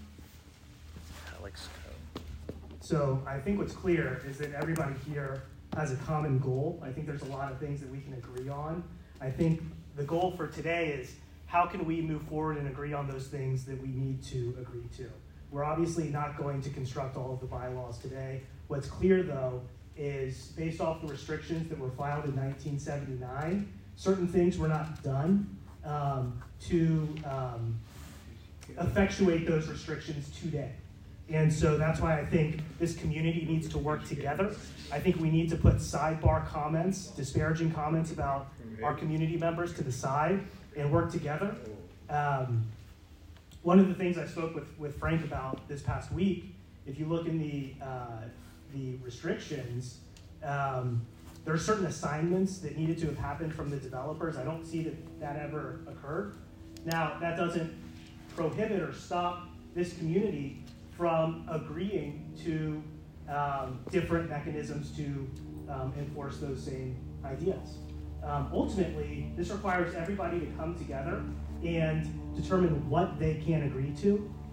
Alex Cohn. So I think what's clear is that everybody here has a common goal. I think there's a lot of things that we can agree on. I think the goal for today is how can we move forward and agree on those things that we need to agree to. We're obviously not going to construct all of the bylaws today. What's clear, though, is based off the restrictions that were filed in nineteen seventy-nine, certain things were not done um, to um, effectuate those restrictions today. And so that's why I think this community needs to work together. I think we need to put sidebar comments, disparaging comments about our community members to the side and work together. Um, one of the things I spoke with, with Frank about this past week, if you look in the, uh, the restrictions, um, there are certain assignments that needed to have happened from the developers. I don't see that that ever occurred. Now, that doesn't prohibit or stop this community from agreeing to um, different mechanisms to um, enforce those same ideas. Um, ultimately, this requires everybody to come together and determine what they can agree to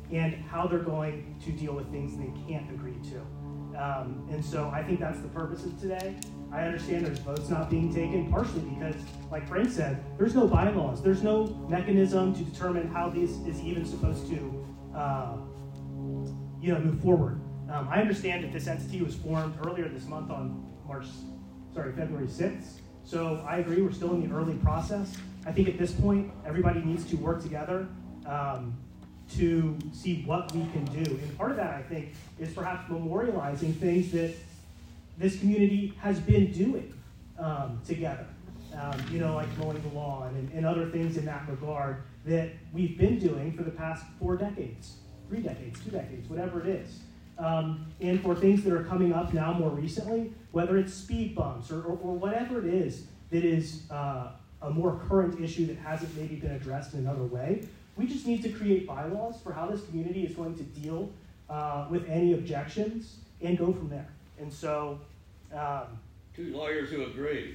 and how they're going to deal with things they can't agree to. Um, and so I think that's the purpose of today. I understand there's votes not being taken, partially because, like Frank said, there's no bylaws. There's no mechanism to determine how this is even supposed to, uh, you know, move forward. Um, I understand that this entity was formed earlier this month on March, sorry, February sixth. So I agree, we're still in the early process. I think at this point, everybody needs to work together um, to see what we can do. And part of that, I think, is perhaps memorializing things that this community has been doing um, together. Um, you know, like mowing the lawn and, and other things in that regard that we've been doing for the past four decades, three decades, two decades, whatever it is. Um, and for things that are coming up now more recently, whether it's speed bumps or, or, or whatever it is that is uh, a more current issue that hasn't maybe been addressed in another way, we just need to create bylaws for how this community is going to deal uh, with any objections and go from there. And so, um, two lawyers who agree.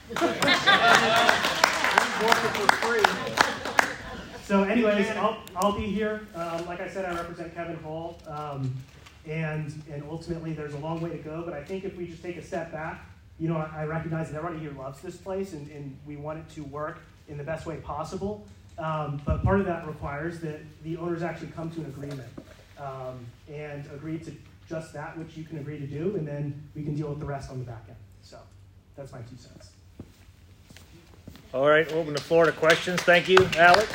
So anyways, I'll, I'll be here. Um, like I said, I represent Kevin Hall. Um, and, and ultimately, there's a long way to go. But I think if we just take a step back, you know, I, I recognize that everybody here loves this place, and, and we want it to work in the best way possible. Um, but part of that requires that the owners actually come to an agreement um, and agree to just that which you can agree to do, and then we can deal with the rest on the back end. So that's my two cents. All right, open the floor to questions. Thank you, Alex.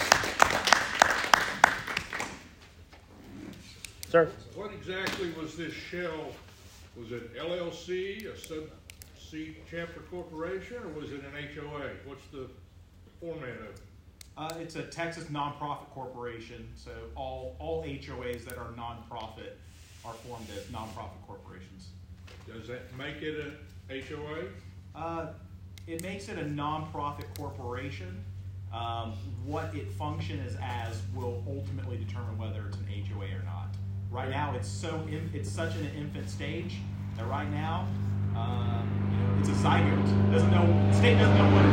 Sir? What exactly was this shell? Was it L L C, a sub-C chapter corporation, or was it an H O A? What's the format of it? Uh, it's a Texas nonprofit corporation, so all, all H O As that are nonprofit are formed as nonprofit corporations. Does that make it an H O A? Uh, it makes it a nonprofit corporation. Um, what it functions as will ultimately determine whether it's an H O A or not. Right now, it's so in, it's such an infant stage that right now, um, you know, it's a zygote. Doesn't know the state doesn't know what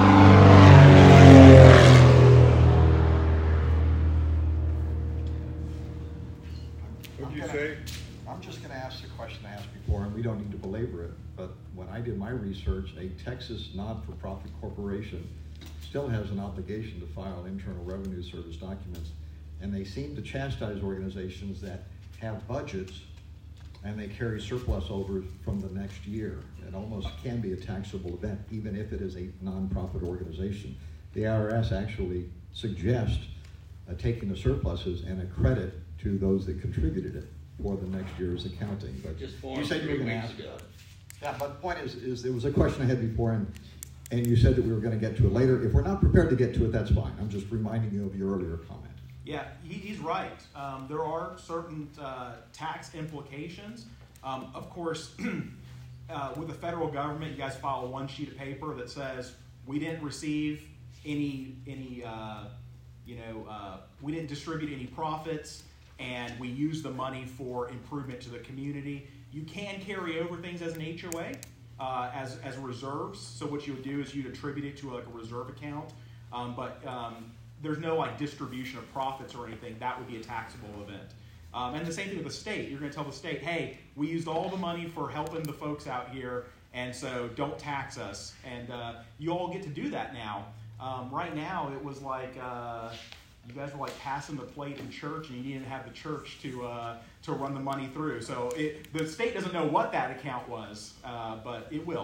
it is. What'd you gonna, say? I'm just going to ask the question I asked before, and we don't need to belabor it, but when I did my research, a Texas not-for-profit corporation still has an obligation to file Internal Revenue Service documents, and they seem to chastise organizations that have budgets and they carry surplus over from the next year. It almost can be a taxable event, even if it is a nonprofit organization. The I R S actually suggests uh, taking the surpluses and a credit to those that contributed it for the next year's accounting. But Just you said you were going to ask. ago. Yeah, but the point is, is there was a question I had before, and and you said that we were going to get to it later. If we're not prepared to get to it, that's fine. I'm just reminding you of your earlier comment. Yeah, he, he's right. Um, there are certain uh, tax implications. Um, of course, uh, with the federal government, you guys file one sheet of paper that says we didn't receive any any uh, you know uh, we didn't distribute any profits, and we used the money for improvement to the community. You can carry over things as an H O A. Uh, as, as reserves. So what you would do is you'd attribute it to like a reserve account, um, but um, there's no like distribution of profits or anything. That would be a taxable event. Um, and the same thing with the state. You're going to tell the state, hey, we used all the money for helping the folks out here, and so don't tax us. And uh, you all get to do that now. Um, right now, it was like uh, you guys were like passing the plate in church, and you didn't have the church to uh, to run the money through. So it, the state doesn't know what that account was, uh, but it will.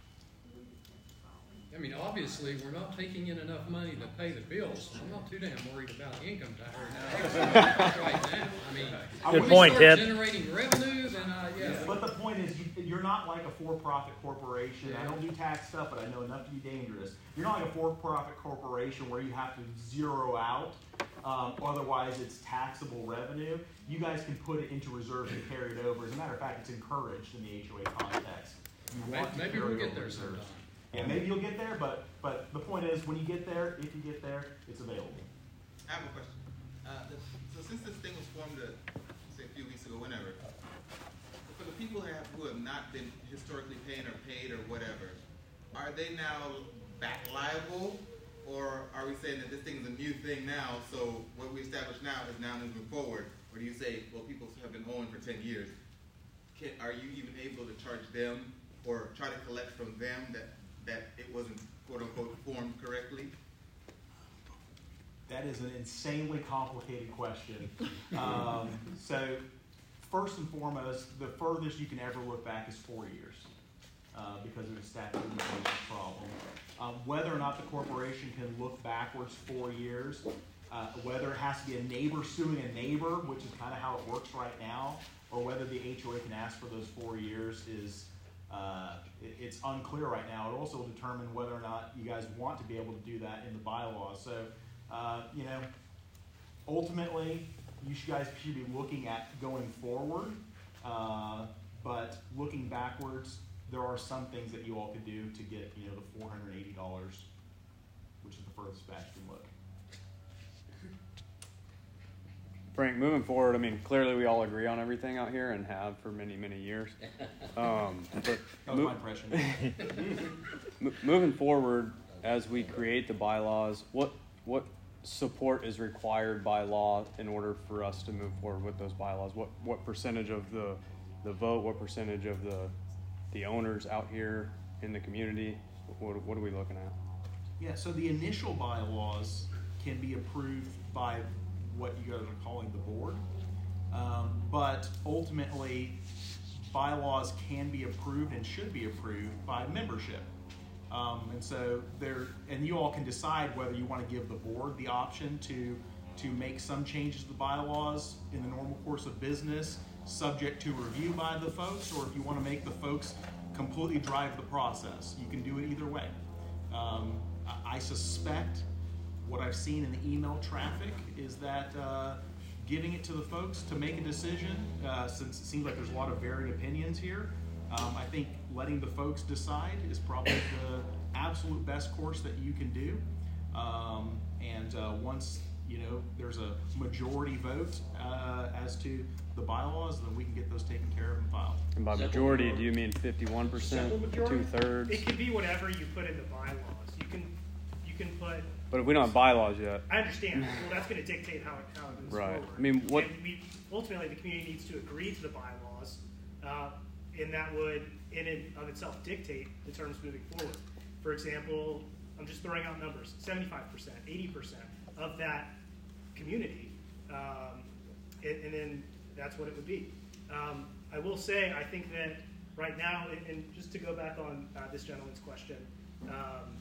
I mean, obviously, we're not taking in enough money to pay the bills. So I'm not too damn worried about income tax right now. I mean, good when point, we start Ted. generating revenue, then uh, yeah. But the point is, you, you're not like a for-profit corporation. Yeah. I don't do tax stuff, but I know enough to be dangerous. You're not like a for-profit corporation where you have to zero out. Um, otherwise, it's taxable revenue. You guys can put it into reserves and carry it over. As a matter of fact, it's encouraged in the H O A context. You want Maybe, to maybe we'll carry get over there reserves. sometime. Yeah, maybe you'll get there, but but the point is, when you get there, if you get there, it's available. I have a question. Uh, the, so since this thing was formed, uh, say a few weeks ago, whenever, for the people who have, who have not been historically paying or paid or whatever, are they now back liable, or are we saying that this thing is a new thing now? So what we establish now is now moving forward, or do you say, well, people have been owing for ten years, can, are you even able to charge them or try to collect from them that, that it wasn't quote unquote formed correctly? That is an insanely complicated question. Um, so first and foremost, the furthest you can ever look back is four years uh, because of the statute of limitations problem. Um, whether or not the corporation can look backwards four years, uh, whether it has to be a neighbor suing a neighbor, which is kind of how it works right now, or whether the H O A can ask for those four years is uh, it, it's unclear right now. It also will determine whether or not you guys want to be able to do that in the bylaws. So, uh, you know, ultimately, you guys should be looking at going forward, uh, but looking backwards, there are some things that you all could do to get, you know, the four hundred eighty dollars, which is the furthest back you can look. Frank, moving forward, I mean, clearly we all agree on everything out here and have for many, many years. Um, but that was mo- my impression. M- moving forward, as we create the bylaws, what what support is required by law in order for us to move forward with those bylaws? What what percentage of the the vote? What percentage of the the owners out here in the community? What what are we looking at? Yeah, so the initial bylaws can be approved by what you guys are calling the board, um, but ultimately bylaws can be approved and should be approved by membership. Um, and so there, and you all can decide whether you want to give the board the option to to make some changes to the bylaws in the normal course of business, subject to review by the folks, or if you want to make the folks completely drive the process. You can do it either way. Um, I suspect what I've seen in the email traffic is that uh, giving it to the folks to make a decision, uh, since it seems like there's a lot of varied opinions here, um, I think letting the folks decide is probably the absolute best course that you can do. Um, and uh, once you know there's a majority vote uh, as to the bylaws, then we can get those taken care of and filed. And by majority, do you mean fifty-one percent, two-thirds? It can be whatever you put in the bylaws. You can you can put. But if we don't have bylaws yet. I understand. Well, that's going to dictate how it, how it moves Right. forward. I mean, what? And we, ultimately, the community needs to agree to the bylaws, uh, and that would, in and of itself, dictate the terms moving forward. For example, I'm just throwing out numbers: seventy-five percent, eighty percent of that community, um, and, and then that's what it would be. Um, I will say, I think that right now, and, and just to go back on uh, this gentleman's question. Um,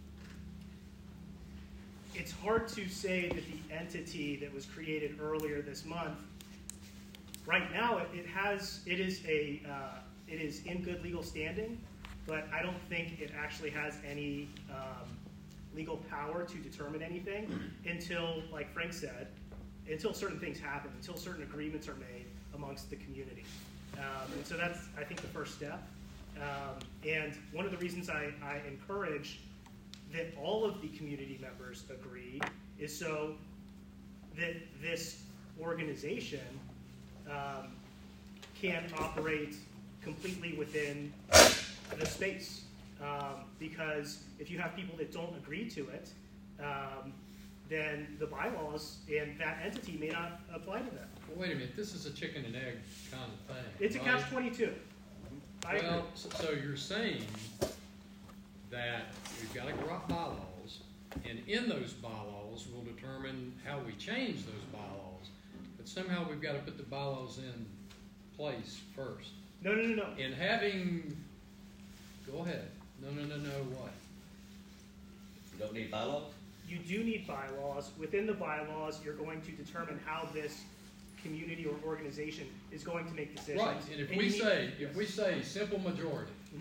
It's hard to say that the entity that was created earlier this month, right now it, it has it is a uh, it is in good legal standing, but I don't think it actually has any um, legal power to determine anything until, like Frank said, until certain things happen, until certain agreements are made amongst the community, um, and so that's I think the first step. Um, and one of the reasons I, I encourage that all of the community members agree is so that this organization um, can operate completely within the space. Um, because if you have people that don't agree to it, um, then the bylaws and that entity may not apply to them. Well, wait a minute, this is a chicken and egg kind of thing. It's a right? catch twenty-two. I Well, agree. so, so you're saying that we've got to grow bylaws, and in those bylaws we'll determine how we change those bylaws, but somehow we've got to put the bylaws in place first. No, no, no, no. And having, go ahead. No, no, no, no, what? You don't need bylaws? You do need bylaws. Within the bylaws, you're going to determine how this community or organization is going to make decisions. Right, and if And we you need- say, if we say simple majority, Mhm.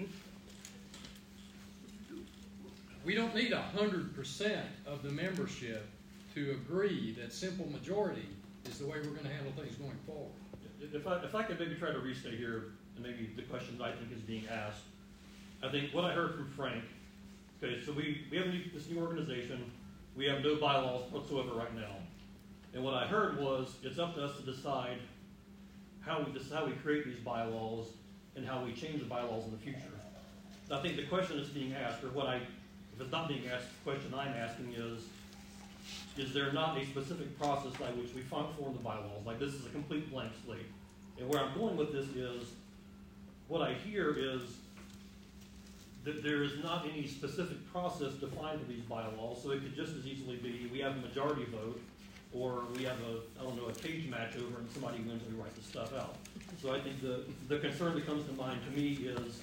we don't need a hundred percent of the membership to agree that simple majority is the way we're gonna handle things going forward. If I, if I could maybe try to restate here, and maybe the question I think is being asked, I think what I heard from Frank, okay, so we, we have this new organization, we have no bylaws whatsoever right now. And what I heard was, it's up to us to decide how we, this, how we create these bylaws and how we change the bylaws in the future. I think the question that's being asked, or what I, if it's not being asked, the question I'm asking is, is there not a specific process by which we form the bylaws? Like, this is a complete blank slate. And where I'm going with this is, what I hear is that there is not any specific process defined for these bylaws, so it could just as easily be we have a majority vote, or we have a, I don't know, a cage match over and somebody wins and we write the stuff out. So I think the, the concern that comes to mind to me is,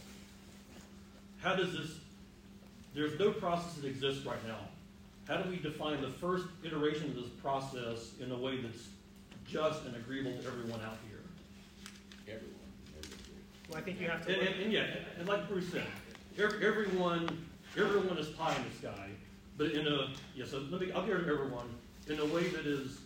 how does this, there's no process that exists right now. How do we define the first iteration of this process in a way that's just and agreeable to everyone out here? Everyone. Well, I think you have to. And, and, and yeah, and like Bruce said, every, everyone, everyone is pie in the sky, but in a yeah. So let me. I'll give it to everyone in a way that is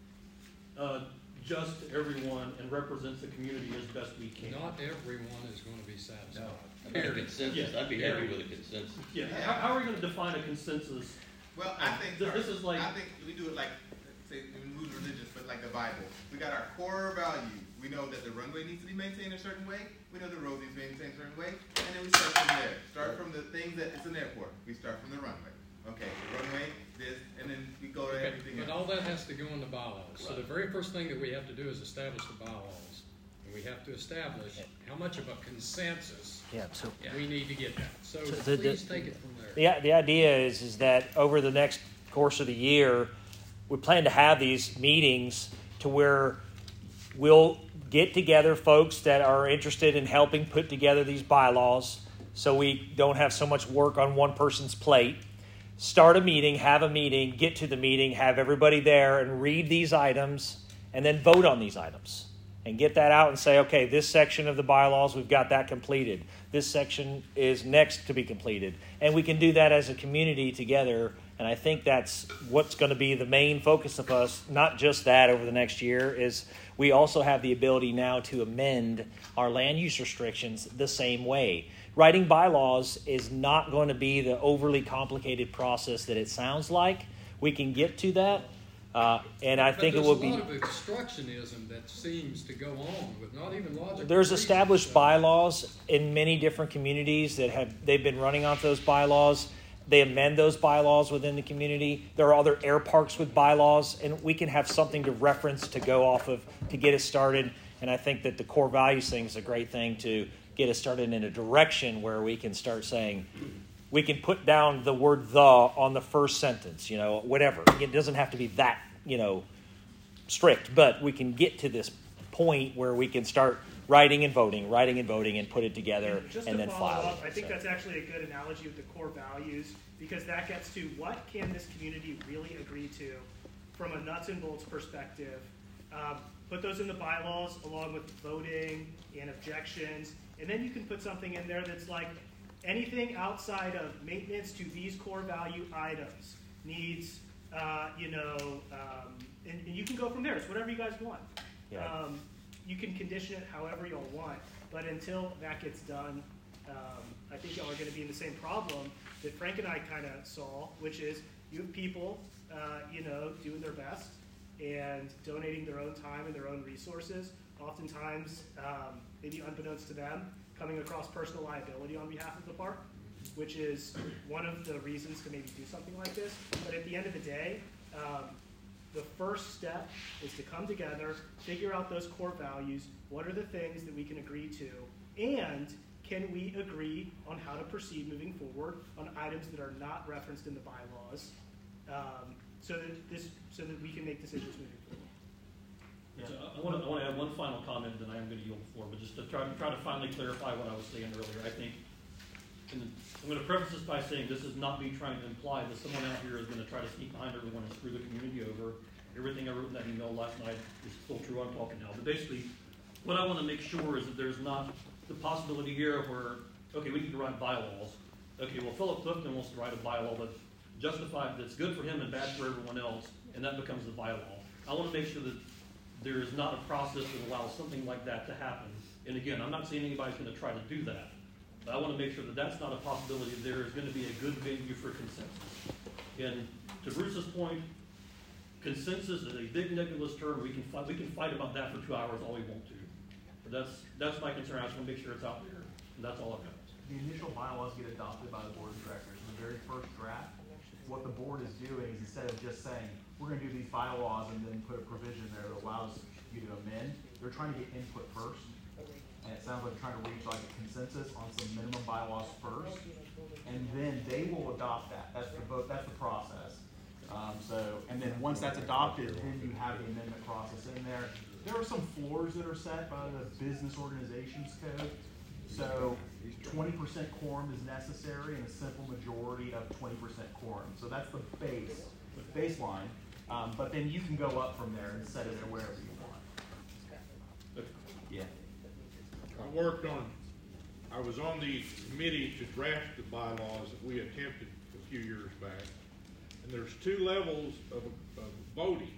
uh, just to everyone and represents the community as best we can. Not everyone is going to be satisfied. No. I mean, a consensus. Yeah. I'd be happy with a consensus. Yeah. How, how are we going to define a consensus? Well, I think this, this is like. I think we do it like, say, we move religious, but like the Bible. We got our core values. We know that the runway needs to be maintained a certain way. We know the road needs to be maintained a certain way, and then we start from there. Start from the things that it's an airport. We start from the runway. Okay, the runway, this, and then we go to Okay, everything but else. all that has to go in the bylaws. So the very first thing that we have to do is establish the bylaws. And we have to establish how much of a consensus Yeah, so- we need to get that. So So the- please the- take it from there. The, the idea is, is that over the next course of the year, we plan to have these meetings to where we'll get together folks that are interested in helping put together these bylaws so we don't have so much work on one person's plate. Start a meeting, have a meeting, get to the meeting, have everybody there and read these items and then vote on these items. And get that out and say, okay, this section of the bylaws, we've got that completed. This section is next to be completed. And we can do that as a community together. And I think that's what's going to be the main focus of us, not just that over the next year, is we also have the ability now to amend our land use restrictions the same way. Writing bylaws is not going to be the overly complicated process that it sounds like. We can get to that. Uh, and I But think it will be. There's a lot of obstructionism that seems to go on with not even logical. There's reasons. established bylaws in many different communities that have they've been running off those bylaws. They amend those bylaws within the community. There are other air parks with bylaws, and we can have something to reference to go off of to get us started. And I think that the core values thing is a great thing to get us started in a direction where we can start saying, we can put down the word "the" on the first sentence, you know, whatever. It doesn't have to be that, you know, strict, but we can get to this point where we can start writing and voting, writing and voting, and put it together And just and to then follow file up, it. I think So- that's actually a good analogy with the core values, because that gets to what can this community really agree to from a nuts and bolts perspective. Um, put those in the bylaws along with voting and objections, and then you can put something in there that's like, anything outside of maintenance to these core value items needs, uh, you know, um, and, and you can go from there. It's whatever you guys want. Yeah. Um, you can condition it however y'all want, but until that gets done, um, I think y'all are going to be in the same problem that Frank and I kind of saw, which is you have people, uh, you know, doing their best and donating their own time and their own resources, oftentimes, um, maybe unbeknownst to them, coming across personal liability on behalf of the park, which is one of the reasons to maybe do something like this. But at the end of the day, um, the first step is to come together, figure out those core values, what are the things that we can agree to, and can we agree on how to proceed moving forward on items that are not referenced in the bylaws, um, so that this, so that we can make decisions moving forward. So I want to I want to add one final comment, then I am going to yield the floor, but just to try, try to finally clarify what I was saying earlier. I think, and I'm going to preface this by saying this is not me trying to imply that someone out here is going to try to sneak behind everyone and screw the community over. Everything I wrote in that email last night is still true. I'm talking now. But basically, what I want to make sure is that there's not the possibility here where, okay, we need to write bylaws. Okay, well, Philip Clifton wants to write a bylaw that's justified, that's good for him and bad for everyone else, and that becomes the bylaw. I want to make sure that there is not a process that allows something like that to happen. And again, I'm not saying anybody's going to try to do that, but I want to make sure that that's not a possibility. There is going to be a good venue for consensus. And to Bruce's point, consensus is a big nebulous term. We can fight, we can fight about that for two hours all we want to. But that's that's my concern. I just want to make sure it's out there. And that's all I've got. The initial bylaws get adopted by the board of directors. In the very first draft, what the board is doing is instead of just saying, we're gonna do these bylaws and then put a provision there that allows you to amend, they're trying to get input first. And it sounds like they're trying to reach like a consensus on some minimum bylaws first, and then they will adopt that. That's the vote, that's the process. Um, so, and then once that's adopted, then you have the amendment process in there. There are some floors that are set by the Business Organizations Code. So twenty percent quorum is necessary and a simple majority of twenty percent quorum. So that's the base, the baseline. Um, but then you can go up from there and set it at wherever you want. Yeah. I worked on, I was on the committee to draft the bylaws that we attempted a few years back. And there's two levels of, of voting.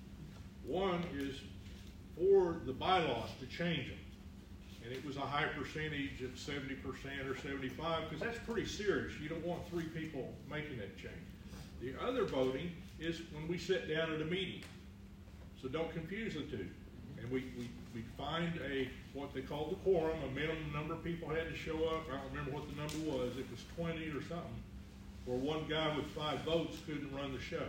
One is for the bylaws to change them. And it was a high percentage at seventy percent or seventy-five, because that's pretty serious. You don't want three people making that change. The other voting is when we sit down at a meeting. So don't confuse the two. And we, we, we find a, what they call the quorum, a minimum number of people had to show up. I don't remember what the number was. It was twenty or something, where one guy with five votes couldn't run the show.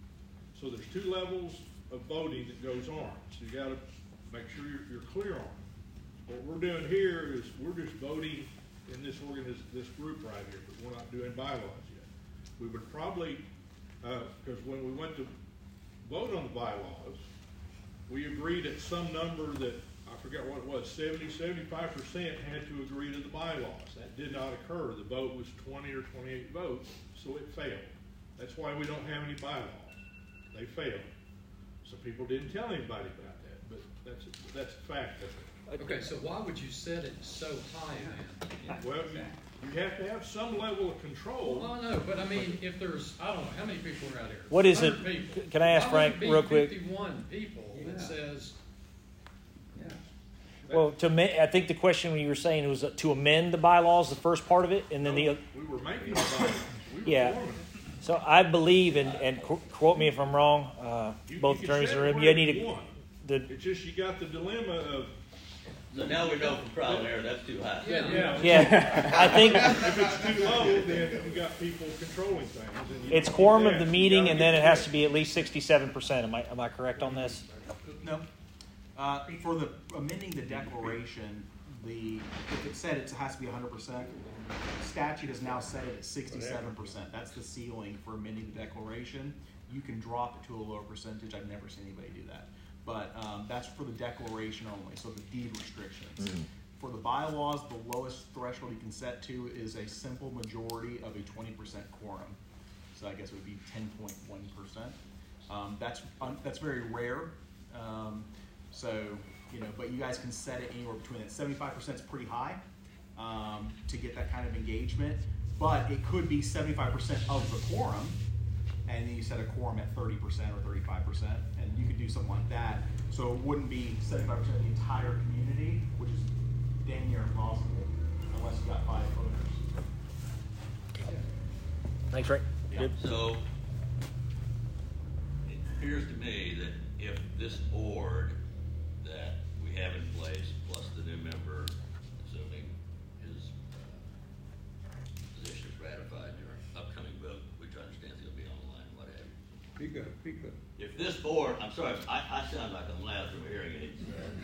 So there's two levels of voting that goes on. So you gotta make sure you're, you're clear on it. What we're doing here is we're just voting in this organiz this group right here, but we're not doing bylaws yet. We would probably, because uh, when we went to vote on the bylaws, we agreed at some number that, I forget what it was, seventy, seventy-five percent had to agree to the bylaws. That did not occur. The vote was twenty or twenty-eight votes, so it failed. That's why we don't have any bylaws. They failed. So people didn't tell anybody about that, but that's a, that's a fact of it. Okay, so why would you set it so high then? Well, you, you have to have some level of control. Well, I know, but I mean, if there's, I don't know, how many people are out here? What is it? People. Can I ask Why Frank would it be real quick? fifty-one people that Yeah. says, Well, to amend, I think the question you were saying was to amend the bylaws, the first part of it, and then the We were making the bylaws. We were yeah. forming them. So I believe, and, and qu quote me if I'm wrong, uh, You- both you can attorneys set in the it room. You wherever need you to. want. The, It's just you got the dilemma of. So now we know from trial and error that's too high. Yeah. Yeah. Yeah, I think- If it's too low, then you got people controlling things. and you it's don't quorum want of the that. You meeting, gotta and get then it the has to be at least sixty-seven percent. Am I am I correct on this? No. Uh, for the amending the declaration, the if it said it has to be one hundred percent, statute has now set it at sixty-seven percent. That's the ceiling for amending the declaration. You can drop it to a lower percentage. I've never seen anybody do that. But um, that's for the declaration only, so the deed restrictions. Mm-hmm. For the bylaws, the lowest threshold you can set to is a simple majority of a twenty percent quorum. So I guess it would be ten point one percent. Um, that's um, that's very rare. Um, so, you know, but you guys can set it anywhere between that. seventy-five percent is pretty high um, to get that kind of engagement, but it could be seventy-five percent of the quorum, and then you set a quorum at thirty percent or thirty-five percent, and you could do something like that. So it wouldn't be seventy-five percent of the entire community, which is damn near impossible unless you got five voters. Thanks, Rick. Good. So it appears to me that if this board that we have in place, plus the new member, assuming his uh, position is ratified during upcoming vote, which I understand is going to be online, what have you. Speak up, speak up. If this board, I'm sorry, I, I sound like I'm loud from hearing aids.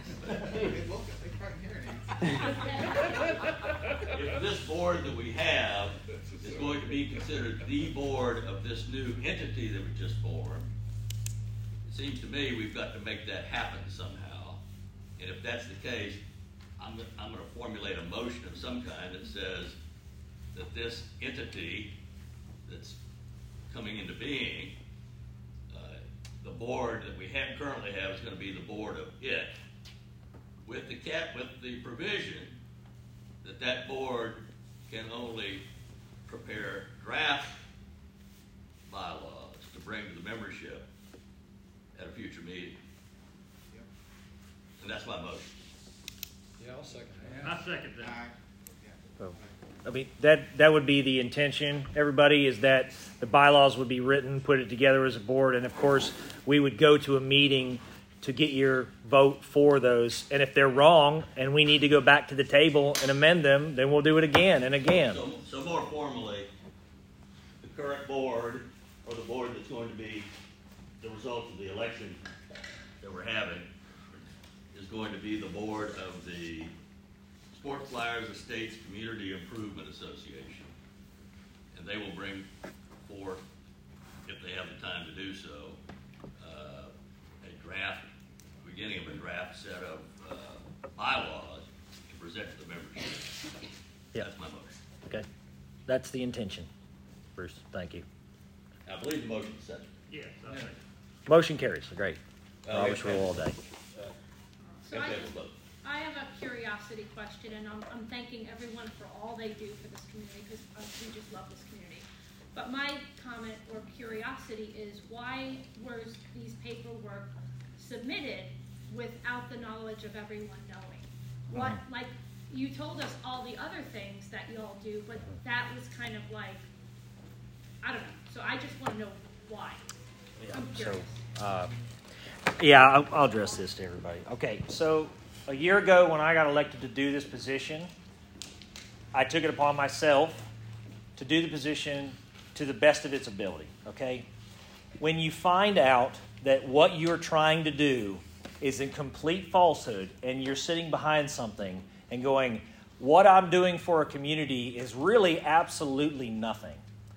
If this board that we have is going to be considered the board of this new entity that we just formed, it seems to me we've got to make that happen somehow. And if that's the case, I'm, I'm going to formulate a motion of some kind that says that this entity that's coming into being, uh, the board that we have currently have is going to be the board of it, with the cap, with the provision that that board can only prepare draft bylaws to bring to the membership at a future meeting. Yep. And that's my motion. Yeah, I'll second that. I second that. So, I mean, that, that would be the intention, everybody, is that the bylaws would be written, put it together as a board, and of course, we would go to a meeting to get your vote for those. And if they're wrong and we need to go back to the table and amend them, then we'll do it again and again. So, so more formally, the current board or the board that's going to be the result of the election that we're having, is going to be the board of the Sport Flyers Estates Community Improvement Association. And they will bring forth, if they have the time to do so, uh, a draft, beginning of a draft set of uh, bylaws to present to the membership. Yeah. That's my motion. Okay. That's the intention. Bruce, thank you. I believe the motion is second. Yes, I think. Motion carries. Great. Uh, Robert's we have- rule all day. So I, I have a curiosity question, and I'm, I'm thanking everyone for all they do for this community, because we just love this community. But my comment or curiosity is, why was these paperwork submitted without the knowledge of everyone knowing? What, Mhm. like, you told us all the other things that y'all do, but that was kind of like, I don't know. So I just want to know why. I'm So, curious. uh, yeah, I'll, I'll address this to everybody. Okay, so a year ago when I got elected to do this position, I took it upon myself to do the position to the best of its ability, okay? When you find out that what you're trying to do is in complete falsehood and you're sitting behind something and going, what I'm doing for a community is really absolutely nothing.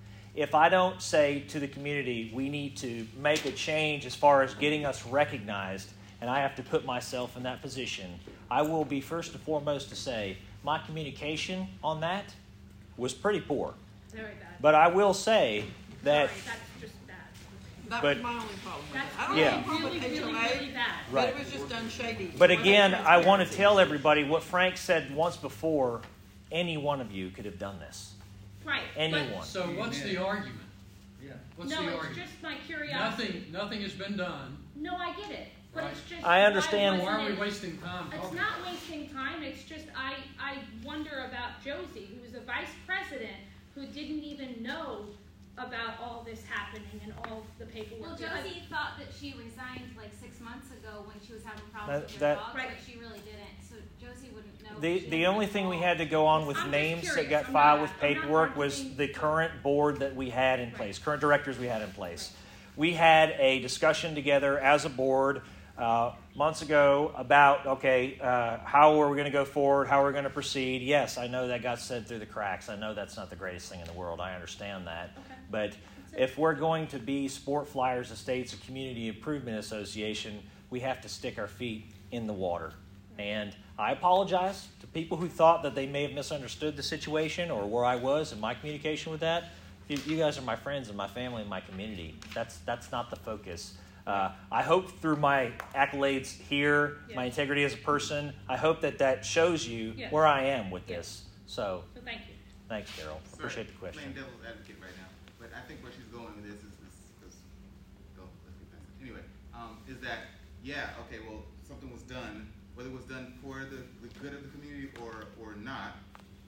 If I don't say to the community, we need to make a change as far as getting us recognized, and I have to put myself in that position, I will be first and foremost to say, my communication on that was pretty poor. Very bad. But I will say that... Sorry, that's just bad. That But- was my only problem with it. That's I don't Yeah. have a problem with really, really, H O A, really bad. but Right. it was just done shady. But It wasn't again, I want to transparency. tell everybody what Frank said once before, any one of you could have done this. Right. Anyone. So what's the argument? Yeah. What's no, the it's argument? just my curiosity. Nothing, nothing has been done. No, I get it. But Right. it's just. I understand- Why, Why are wasn't we it- wasting time It's talking? not wasting time. It's just I, I wonder about Josie, who was a vice president who didn't even know about all this happening and all the paperwork. Well, Josie thought that she resigned like six months ago when she was having problems That- with her that- dogs, Right. but she really didn't. So Josie wouldn't know. The, She the hadn't only been thing we involved. had to go on with I'm just names that curious. got I'm filed not- with I'm not paperwork was arguing- the current board that we had in place, current directors we had in place. We had a discussion together as a board uh, months ago about, okay, uh, how are we going to go forward, how are we going to proceed. Yes, I know that got said through the cracks. I know that's not the greatest thing in the world. I understand that. Okay. But if we're going to be Sport Flyers Estates, a community improvement association, we have to stick our feet in the water. And I apologize to people who thought that they may have misunderstood the situation or where I was in my communication with that. You, you guys are my friends and my family and my community. That's that's not the focus. Uh, I hope through my accolades here, Yeah. my integrity as a person, I hope that that shows you Yeah. where I am with Yeah. this. So, So thank you. thanks, Carol. Sorry, Appreciate the question. Playing devil's advocate right now, but I think where she's going with this is, is, is go, let's get past it. Anyway, um, is that, yeah, okay, well, something was done, whether it was done for the, the good of the community or, or not,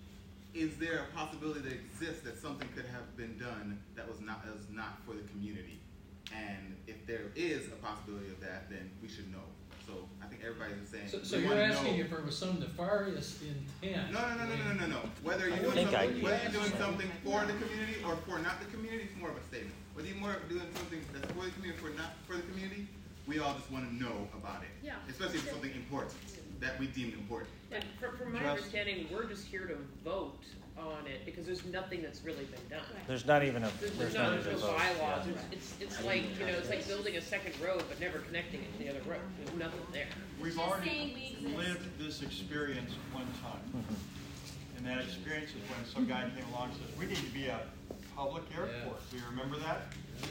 is there a possibility that exists that something could have been done that was not, that was not for the community? And if there is a possibility of that, then we should know. So I think everybody's just saying. So, so we you're wanna asking know. if there was some nefarious intent? No, no, no, no, no, no, no. Whether you're I doing think I something, did. whether you're doing something for the community or for not the community, it's more of a statement. Whether you're more doing something that's for the community or for not for the community, we all just want to know about it. Yeah. Especially if it's something important that we deem important. And from, from my Just- understanding, we're just here to vote on it because there's nothing that's really been done. There's not even a There's, there's there's not no, even a there's no vote. bylaws. Yeah. It's, it's, it's like, you know, it's like building a second road but never connecting it to the other road. There's nothing there. We've Just already saying we exist. lived this experience one time. Mhm. And that experience is when some guy came along and says, we need to be a public airport. Do you remember that?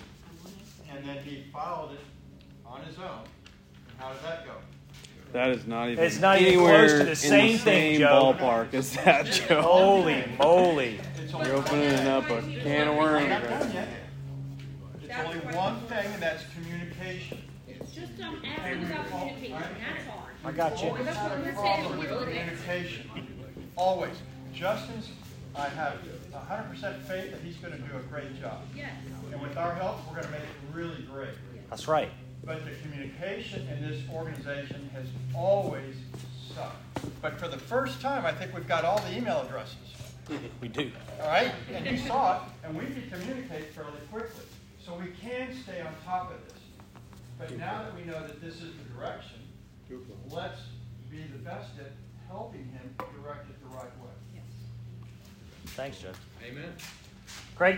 And then he filed it on his own. And how did that go? That is not even It's not even anywhere close to the in same the thing, same Joe. ballpark as that, Joe. Holy moly. It's You're opening up a can of worms I'm not right done now. yet. It's only one thing, and that's communication. It's just I'm asking about communication. That's all. I got you. Always That's had what a we're problem saying. with We're doing it. communication. Always. Justin's, I have a hundred percent faith that he's gonna do a great job. Yes. And with our help, we're gonna make it really great. That's right. But the communication in this organization has always sucked. But for the first time, I think we've got all the email addresses. We do. All right? And you saw it, and we can communicate fairly quickly. So we can stay on top of this. But now that we know that this is the direction, let's be the best at helping him direct it the right way. Yes. Thanks, Jeff. Amen. Craig?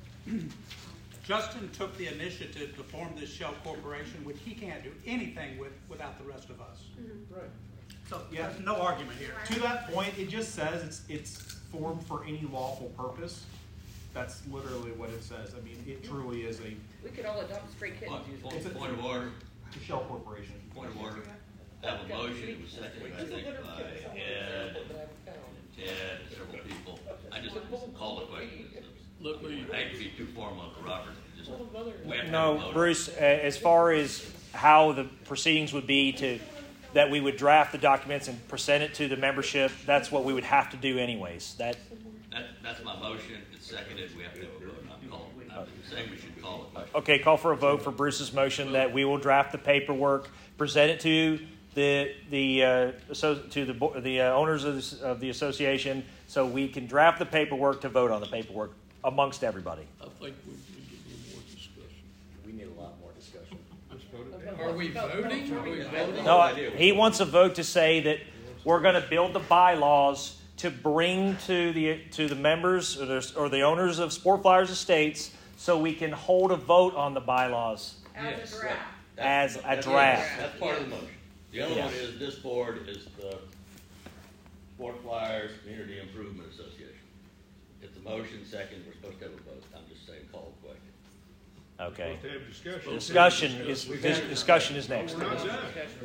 Justin took the initiative to form this shell corporation, which he can't do anything with without the rest of us. Mm-hmm. Right. So, yeah, there's no argument here. To that point, it just says it's it's formed for any lawful purpose. That's literally what it says. I mean, it truly is a. We could all adopt stray kittens. Point, It's a, point of order. a shell corporation. Point of order. Have a motion, it was seconded, I think, by Ed, and Ted, and several people. I just call the question. Let me. I hate to be too formal, Robert. Just, we have to have a No, vote. Bruce, uh, as far as how the proceedings would be to, that we would draft the documents and present it to the membership, that's what we would have to do anyways. That, That, that's my motion, it's seconded, we have to have a vote. I'm calling, I'm saying we should call the question. okay, call for a vote for Bruce's motion that we will draft the paperwork, present it to the the uh, so, to the bo- the uh, owners of the, of the association, so we can draft the paperwork to vote on the paperwork amongst everybody. I think we need a little more discussion. We need a lot more discussion. Are we voting? Are we voting? No, he wants a vote to say that we're going to build the bylaws to bring to the to the members or the, or the owners of Sport Flyers Estates, so we can hold a vote on the bylaws As a draft. as a That's- draft. That's part of the motion. The other Yes. one is, this board is the Sport Flyers Community Improvement Association. If the motion second, we're supposed to have a vote. I'm just saying, call the question. Okay. Supposed to have discussion. Discussion is dis- discussion is next. We're not done.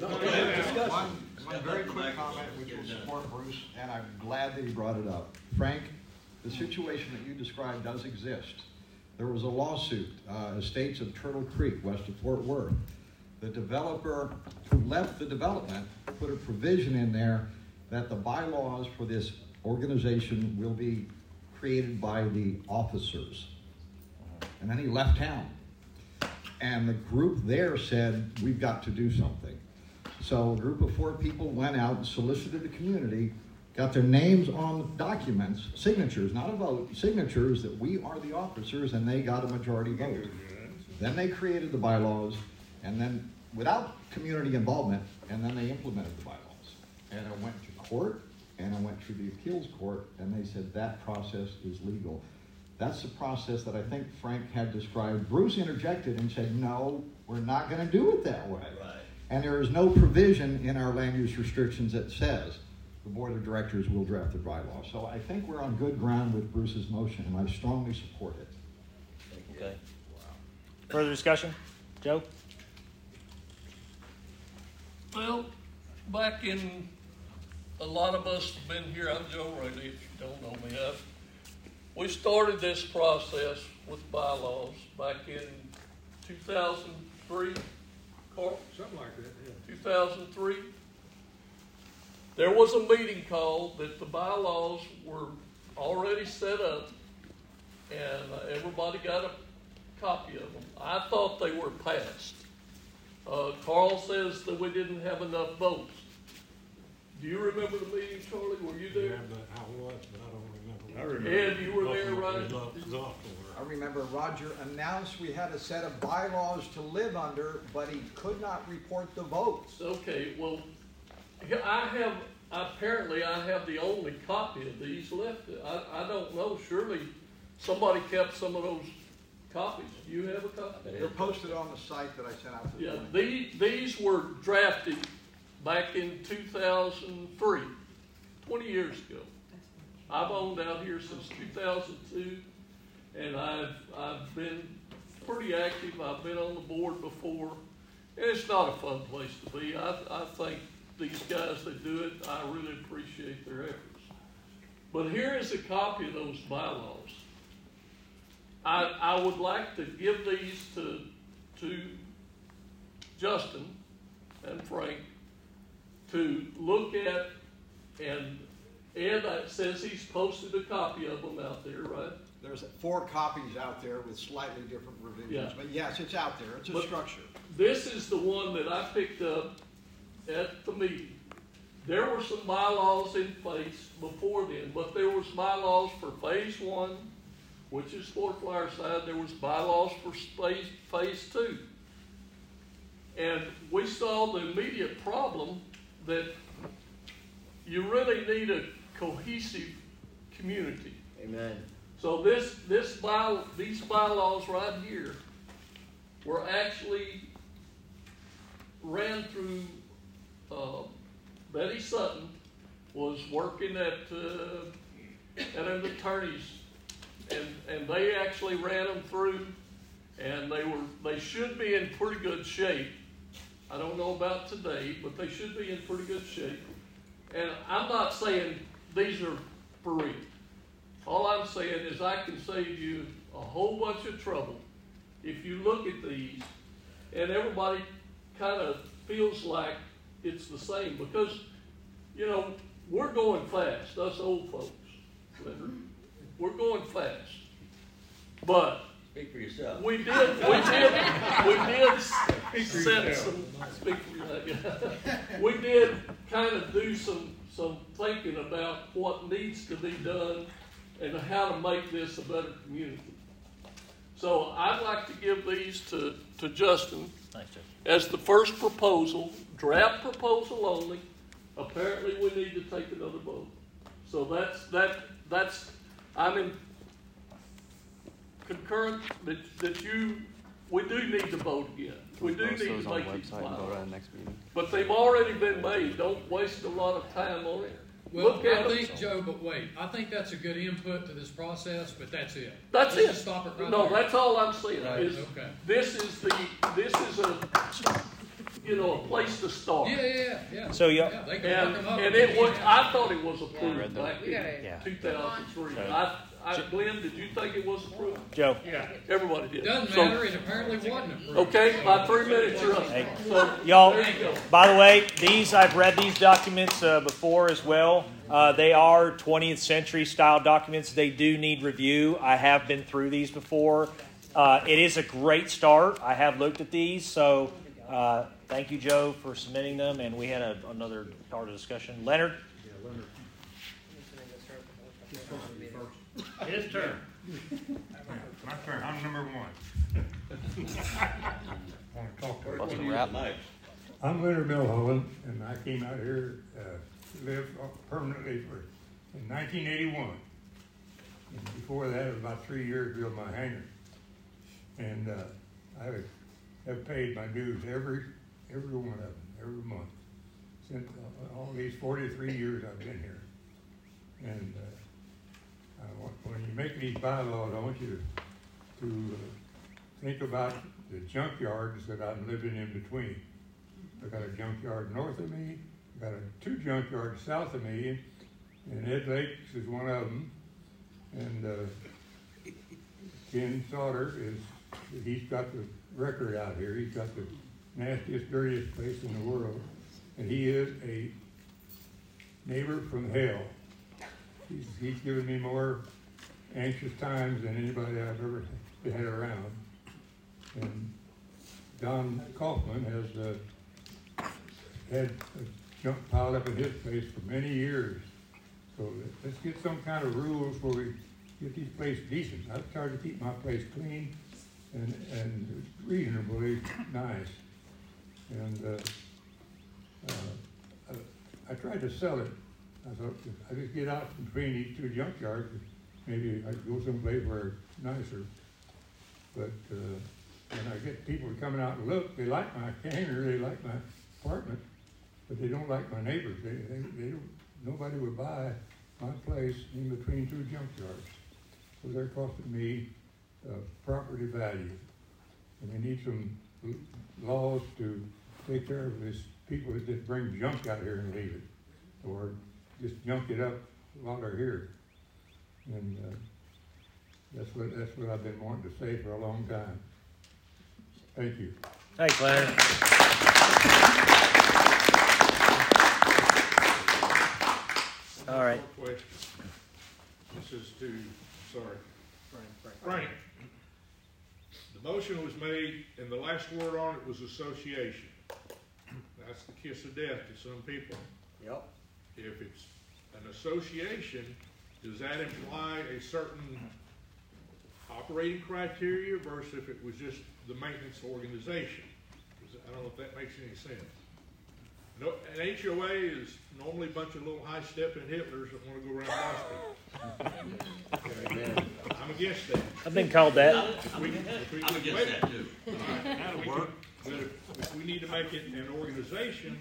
One, one very quick comment, which will support Bruce, and I'm glad that he brought it up. Frank, the situation that you described does exist. There was a lawsuit, uh, Estates of Turtle Creek, west of Fort Worth. The developer who left the development put a provision in there that the bylaws for this organization will be created by the officers. And then he left town. And the group there said, we've got to do something. So a group of four people went out and solicited the community, got their names on documents, signatures, not a vote, signatures that we are the officers, and they got a majority vote. Then they created the bylaws, and then without community involvement, and then they implemented the bylaws. And it went to court, and it went through the appeals court, and they said that process is legal. That's the process that I think Frank had described. Bruce interjected and said, no, we're not going to do it that way. Right. And there is no provision in our land use restrictions that says the board of directors will draft the bylaw. So I think we're on good ground with Bruce's motion, and I strongly support it. Okay. Further discussion? Joe? Well, back in, a lot of us have been here, I'm Joe Rayleigh, if you don't know me, I've, we started this process with bylaws back in two thousand three, Carl? Something like that, yeah. two thousand three. There was a meeting called that the bylaws were already set up, and uh, everybody got a copy of them. I thought they were passed. Uh, Carl says that we didn't have enough votes. Do you remember the meeting, Charlie? Were you there? Yeah, but I was, but I don't remember. I remember. Ed, you were there, right? I remember Roger announced we had a set of bylaws to live under, but he could not report the votes. Okay, well, I have, apparently I have the only copy of these left. I, I don't know, surely somebody kept some of those copies. Do you have a copy? They're posted on the site that I sent out to the Yeah, board. these, these were drafted back in two thousand three, twenty years ago. I've owned out here since two thousand two, and I've, I've been pretty active. I've been on the board before, and it's not a fun place to be. I, I think these guys that do it, I really appreciate their efforts. But here is a copy of those bylaws. I, I would like to give these to, to Justin and Frank to look at, and Ed says he's posted a copy of them out there, right? There's four copies out there with slightly different revisions, Yeah. but yes, it's out there. It's a But structure. This is the one that I picked up at the meeting. There were some bylaws in place before then, but there was bylaws for phase one, which is Fort Fireside, there was bylaws for space, phase two. And we saw the immediate problem that you really need a cohesive community. Amen. So this, this by, these bylaws right here were actually ran through, uh, Betty Sutton was working at, uh, at an attorney's, and, and they actually ran them through, and they were, they should be in pretty good shape. I don't know about today, but they should be in pretty good shape. And I'm not saying these are for real. All I'm saying is I can save you a whole bunch of trouble if you look at these and everybody kind of feels like it's the same, because, you know, we're going fast, us old folks, Leonard. We're going fast. But speak for yourself. We did, we did, we did set some, speak for yourself. We did kind of do some, some thinking about what needs to be done and how to make this a better community. So I'd like to give these to, to Justin as the first proposal, draft proposal only. Apparently we need to take another vote. So that's, that, that's, I'm in concurrent that, that you, we do need to vote again. We do need to make these bylaws. But they've already been made. Don't waste a lot of time on it. Well, Look at I think, them. Joe, but wait, I think that's a good input to this process, but that's it. That's Let's it. just stop it right no, there. that's all I'm saying. Right, Is okay. This is the, this is a, you know, a place to start. Yeah, yeah, yeah. So, yeah. yeah they can And, work them up. and it was, I thought it was approved Yeah. back in Yeah. two thousand three. So- I, I, Glenn, did you think it was approved? Joe. Yeah. Everybody did. Doesn't So- matter, it apparently wasn't approved. Okay, my three minutes are up. Hey, So, y'all, there you go. by the way, these, I've read these documents uh, before as well. Uh, they are twentieth century style documents. They do need review. I have been through these before. Uh, it is a great start. I have looked at these. So uh, thank you, Joe, for submitting them. And we had a, another part of discussion. Leonard? Yeah, Leonard. His turn. My turn. I'm number one. I want to talk to Busting you. rap. I'm Leonard Milholland, and I came out here uh, to live permanently for in nineteen eighty-one. And before that, it was about three years to build my hangar. And uh, I have paid my dues every every one of them, every month, since uh, all these forty-three years I've been here. And uh, I want, when you make these bylaws, I want you to, to uh, think about the junkyards that I'm living in between. I got a junkyard north of me, I got a, two junkyards south of me, and Ed Lakes is one of them. And uh, Ken Sauter is, he's got the record out here. He's got the nastiest, dirtiest place in the world. And he is a neighbor from hell. He's, he's given me more anxious times than anybody I've ever had around. And Don Kaufman has uh, had a junk piled up in his place for many years. So let's get some kind of rules where we get these places decent. I've tried to keep my place clean and, and reasonably nice. And uh, uh, I, I tried to sell it. I thought if I just get out between these two junkyards, maybe I could go someplace where it's nicer. But uh, when I get people coming out and look, they like my hangar, they like my apartment, but they don't like my neighbors. They, they, they don't, nobody would buy my place in between two junkyards. So they're costing me uh, property value. And we need some laws to take care of these people that just bring junk out here and leave it, or just junk it up while they're here. And uh, that's what that's what I've been wanting to say for a long time. Thank you. Thanks, Leonard. All right. This is to, sorry, Frank, Frank. Frank. The motion was made, and the last word on it was association. That's the kiss of death to some people. Yep. If it's an association, does that imply a certain operating criteria versus if it was just the maintenance organization. 'Cause I don't know if that makes any sense. No, an H O A is normally a bunch of little high-stepping Hitlers that want to go around hospitals. Okay. I'm against that. I've been called that. If we- if we- I'm against wait, that too. all right, That'll work. But if, if we need to make it an organization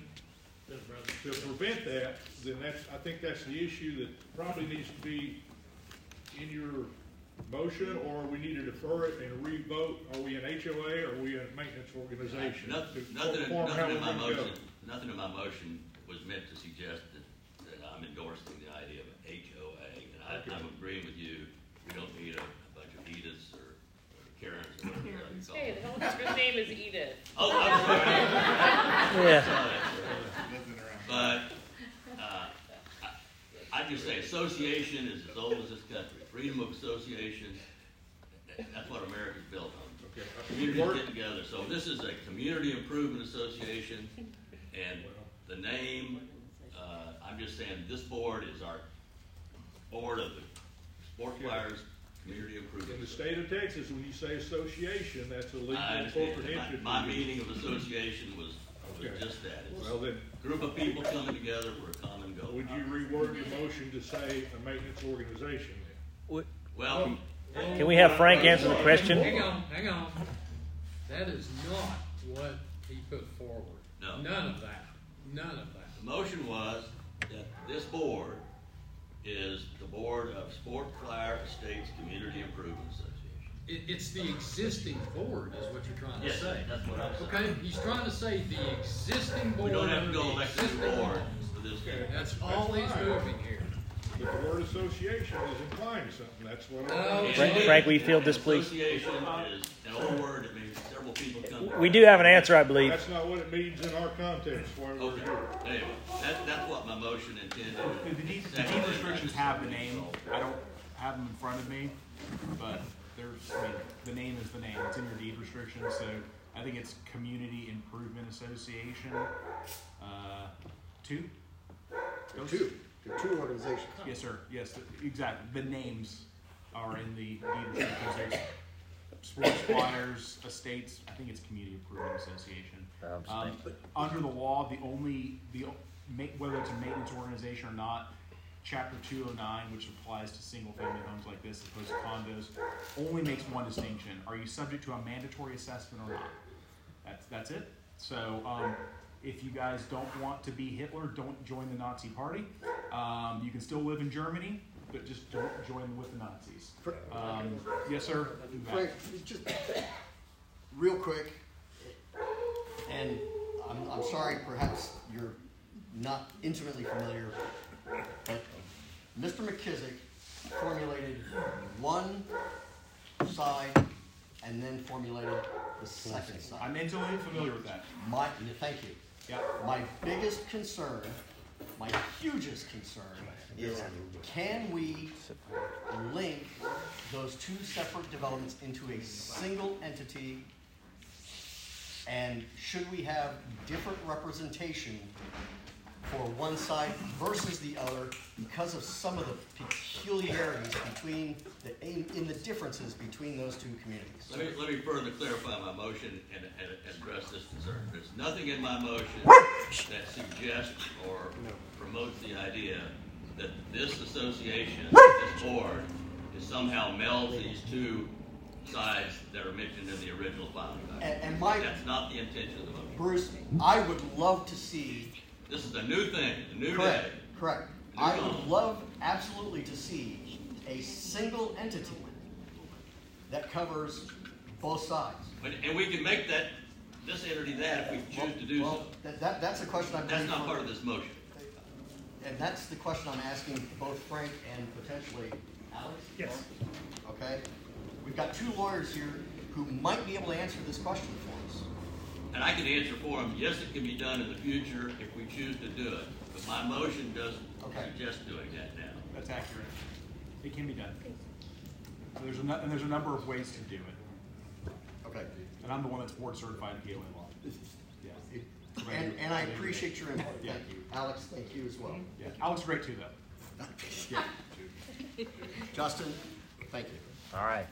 to prevent that, then that's, I think that's the issue that probably needs to be in your motion, or we need to defer it and re-vote. Are we an H O A or are we a maintenance organization? Nothing, To nothing, in- form how nothing in we're my gonna go. motion, nothing in my motion was meant to suggest that, that I'm endorsing the idea of an H O A. And I, Okay. I'm agreeing with you, we don't need a, a bunch of Ediths or, or Karens or whatever you call Hey, them. the whole name is Edith. Oh, I'm sorry. Yeah. Sorry. But, uh, I, I just say association is as old as this country. Freedom of association, that's what America's built on. Okay. Communities get together. So this is a community improvement association, and the name, uh, I'm just saying this board is our board of the Sport Flyers Community Improvement. In the state of Texas, when you say association, that's a legal I understand. corporate My, entity. my meaning of association was, was Okay. just that. It's Well, then- a group of people coming together for a common goal. Would you reword your motion to say a maintenance organization then? Well, Can we have Frank answer the question? Hang on, hang on. That is not what he put forward. No. None of that. None of that. the motion was that this board is the board of Sport Flyer Estates Community Improvement Association. It, it's the existing board is what you're trying to Yes, say. that's what I'm saying. Okay, he's trying to say the existing board. We don't have to under go the elect a new existing board laws. for this. Okay. That's all he's fine. moving here. But the word association is implying something, that's what No. I'm. Frank, Frank, will you field this, please? Association is an old word that means several people come together. We do have an answer, I believe. That's not what it means in our context, why we're Okay, here. anyway, that, that's what my motion intended. The the deed, the deed restrictions have the name. I don't have them in front of me, but there's, I mean, the name is the name. It's in your deed restrictions, so I think it's Community Improvement Association, uh, two? Those- Two, They're two organizations. Yes, sir. Yes, th- exactly. The names are in the deed restrictions. There's Sports Flyers, Estates, I think it's Community Improvement Association. Um, under the law, the only, the, o- ma- whether it's a maintenance organization or not, Chapter two oh nine, which applies to single-family homes like this as opposed to condos, only makes one distinction. Are you subject to a mandatory assessment or not? That's, that's it. So, um, if you guys don't want to be Hitler, don't join the Nazi party. Um, you can still live in Germany, but just don't join with the Nazis. Um, yes, sir. Frank, just real quick, and I'm, I'm sorry, perhaps you're not intimately familiar, but Mister McKissick formulated one side and then formulated the second side. I'm intimately familiar with that. My, thank you. Yeah. My biggest concern, my hugest concern is can we link those two separate developments into a single entity, and should we have different representation for one side versus the other because of some of the peculiarities between the in, in the differences between those two communities? Let me, let me further clarify my motion and, and, and address this concern. There's nothing in my motion that suggests or promotes the idea that this association, this board, is somehow melds these two sides that are mentioned in the original filing document. And, and my, That's not the intention of the motion. Bruce, I would love to see. This is a new thing, a new Correct, day. correct. I would love absolutely to see a single entity that covers both sides. But, and we can make that, this entity that if we choose to do Well, so. that, that, that's a question I'm. That's not part of this motion. And that's the question I'm asking both Frank and potentially Alex? Yes. Okay? We've got two lawyers here who might be able to answer this question for us. And I can answer for them, yes, it can be done in the future if we choose to do it. But my motion doesn't Okay. suggest doing that now. That's accurate. It can be done. There's a, nu- and there's a number of ways to do it. Okay. And I'm the one that's board certified in P O A law. Yeah. And, and I appreciate your input. Yeah. Thank you. Alex, thank you as well. Yeah. Alex is great too, though. Yeah. Justin, thank you. All right.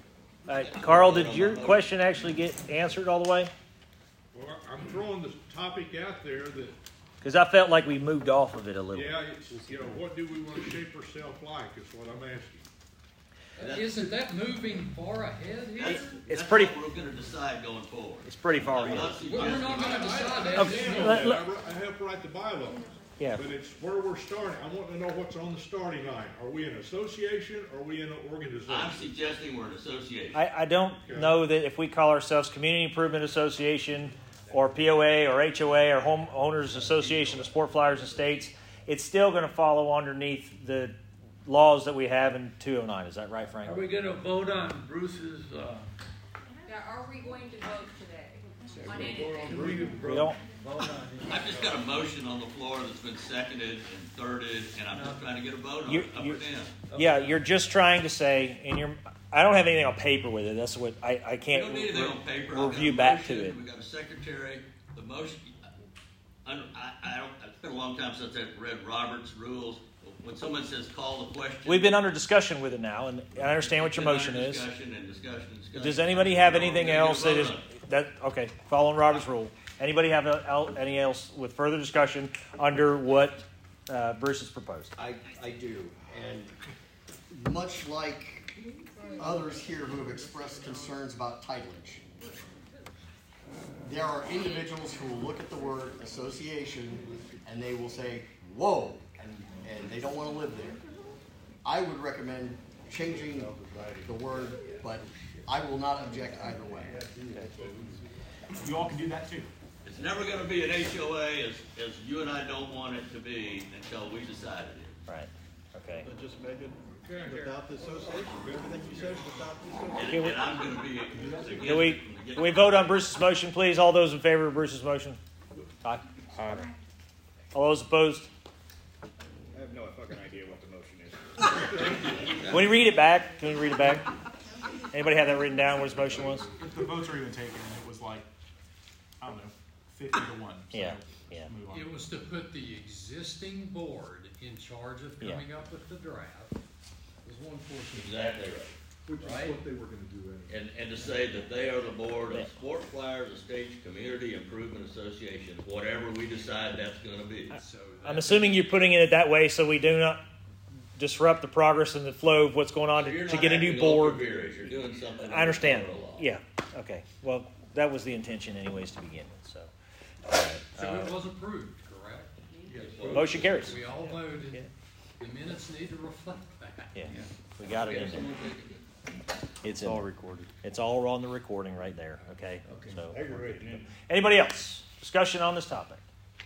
All right, Carl, did your question actually get answered all the way? Well, I'm throwing the topic out there that, Because I felt like we moved off of it a little. yeah, it's, you know, what do we want to shape ourselves like is what I'm asking. Isn't that moving far ahead here? It's, it's That's pretty. what we're gonna decide going forward. It's pretty far I'm ahead. not We're suggesting- not gonna decide that. Okay, I know let- that. let- I wr- I helped write the bylaws. Yeah. But it's where we're starting. I want to know what's on the starting line. Are we an association or are we an organization? I'm suggesting we're an association. I, I don't Okay. know that if we call ourselves Community Improvement Association or P O A or H O A or Homeowners Association of Sport Flyers and States, it's still going to follow underneath the laws that we have in two oh nine. Is that right, Frank? Are we gonna vote on Bruce's, uh, Yeah, are we going to vote today on anything? We don't. I've just got a motion on the floor that's been seconded and thirded, and I'm just trying to get a vote on You- it, up you- or down. Yeah, you're just trying to say, and you're. I don't have anything on paper with it. That's what I, I We can't don't need anything on paper. I've got a review back to motion, it. We got a secretary, the motion, I, I, I don't, it's been a long time since I've read Robert's rules. When someone says call the question. We've been under discussion with it now, and I understand what your Been motion under is. Discussion and discussion and discussion. Does anybody have We're anything gonna get a else that vote is on it. that okay? Following Robert's rule. Anybody have a, el- any else with further discussion under what uh, Bruce has proposed? I, I do, and much like others here who have expressed concerns about titleage, there are individuals who will look at the word association and they will say, whoa, and, and they don't want to live there. I would recommend changing the word, but I will not object either way. You all can do that too. It's never gonna be an H O A as, as you and I don't want it to be until we decide it is. Right. Okay. But just make it without the association, everything you said without the And, association. and I'm gonna be against Can we it from the can we vote on Bruce's motion, please? All those in favor of Bruce's motion? Aye. Aye. All those opposed? I have no fucking idea what the motion is. Can we read it back? Can we read it back? Anybody have that written down? What his motion was? If the votes are even taken, it was like, I don't know, fifty to one. So Yeah, yeah. let's move on. It was to put the existing board in charge of Yeah. coming up with the draft. Was one portion. Exactly right. Which is Right. what they were going to do anyway. And, and to say that they are the board of Sport Flyers Estates Community Improvement Association, whatever we decide that's gonna be. So I'm that- assuming you're putting it that way so we do not disrupt the progress and the flow of what's going on So to, you're to not get a new acting board. ultra vires, you're doing something. I understand. under the law. Yeah. Okay. Well, that was the intention, anyways, to begin with. So, all right. So it Uh, was approved, correct? motion carries. We all voted. Yeah. The minutes need to reflect that. Yeah, we got it in there. It's It's in all there. recorded. It's all on the recording right there. Okay. Okay. So, Aggravating, isn't it? anybody else? Discussion on this topic.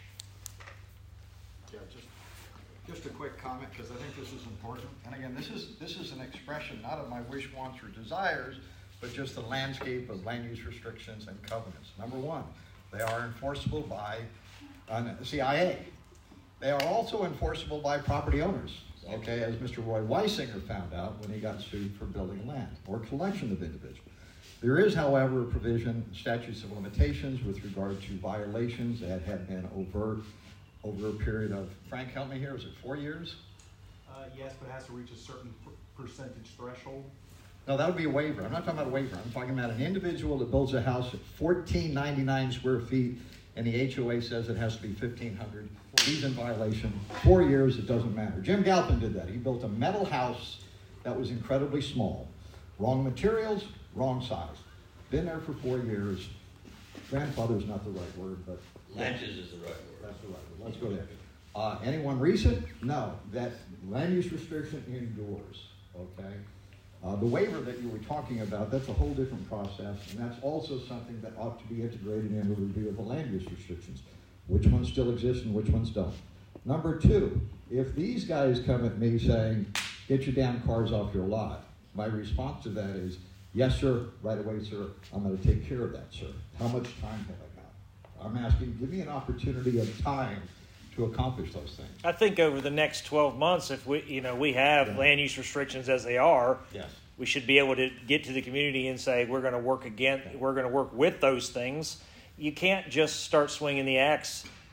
Yeah, just, just a quick comment, because I think this is important. And again, this is, this is an expression not of my wish, wants, or desires, but just the landscape of land use restrictions and covenants. Number one, they are enforceable by uh, C I A. They are also enforceable by property owners, okay, as Mister Roy Weisinger found out when he got sued for building land or collection of individuals. There is, however, a provision, statutes of limitations with regard to violations that have been overt over a period of, Frank, help me here, is it four years? Uh, yes, but it has to reach a certain per- percentage threshold. No, that would be a waiver. I'm not talking about a waiver. I'm talking about an individual that builds a house at fourteen ninety-nine square feet, and the H O A says it has to be fifteen hundred. He's in violation. Four years, it doesn't matter. Jim Galpin did that. He built a metal house that was incredibly small. Wrong materials, wrong size. Been there for four years. Grandfather's not the right word, but... Latches is the right word. That's the right word. Let's go there. Uh, anyone recent? No. That land use restriction endures, okay? Uh, the waiver that you were talking about, that's a whole different process, and that's also something that ought to be integrated in the review of the land use restrictions. Which ones still exist and which ones don't. Number two, if these guys come at me saying, get your damn cars off your lot, my response to that is, yes, sir, right away, sir, I'm going to take care of that, sir. How much time have I got? I'm asking, give me an opportunity of time to accomplish those things. I think over the next twelve months, if we, you know, we have Yeah. land use restrictions as they are, Yes. we should be able to get to the community and say we're going to work again. We're going to work with those things. You can't just start swinging the axe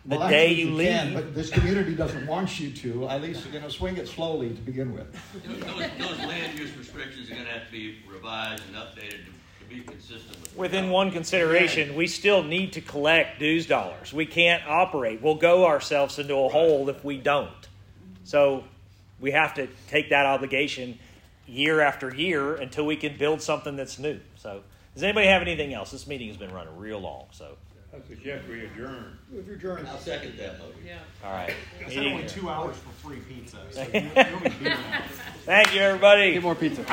the Well, day actually, you can, leave. but this community doesn't want you to. At least, you know, swing it slowly to begin with. Those, those land use restrictions are gonna have to be revised and updated to, to be consistent with. Within one consideration, we still need to collect dues dollars. We can't operate. We'll go ourselves into a hole if we don't. So we have to take that obligation year after year until we can build something that's new. So does anybody have anything else? This meeting has been running real long, so. I suggest we adjourn. Move your adjourn. I'll second that motion. Yeah. All right. It's only two hours for free pizza. So you, you'll be beating that. Thank you, everybody. Get more pizza.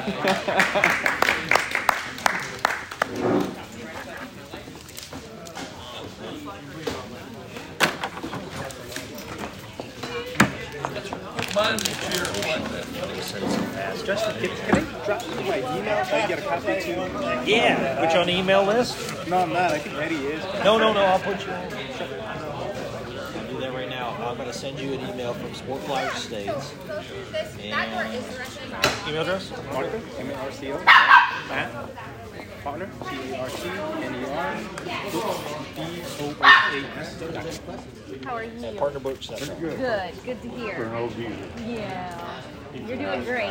Justin, can, can I drop my email so I can get a copy too? Yeah, put you on the email list? No, I'm not. I think Eddie is. No, no, no, I'll put you on. I'll do that right now. I'm going to send you an email from Sport Flyers States. And email address? Monica, M A R C O. Matt, partner, P A R C N E R, B O A S. How are you? Partner books. That's good. Good. Good to hear. For an old geezer. Yeah. You're doing great.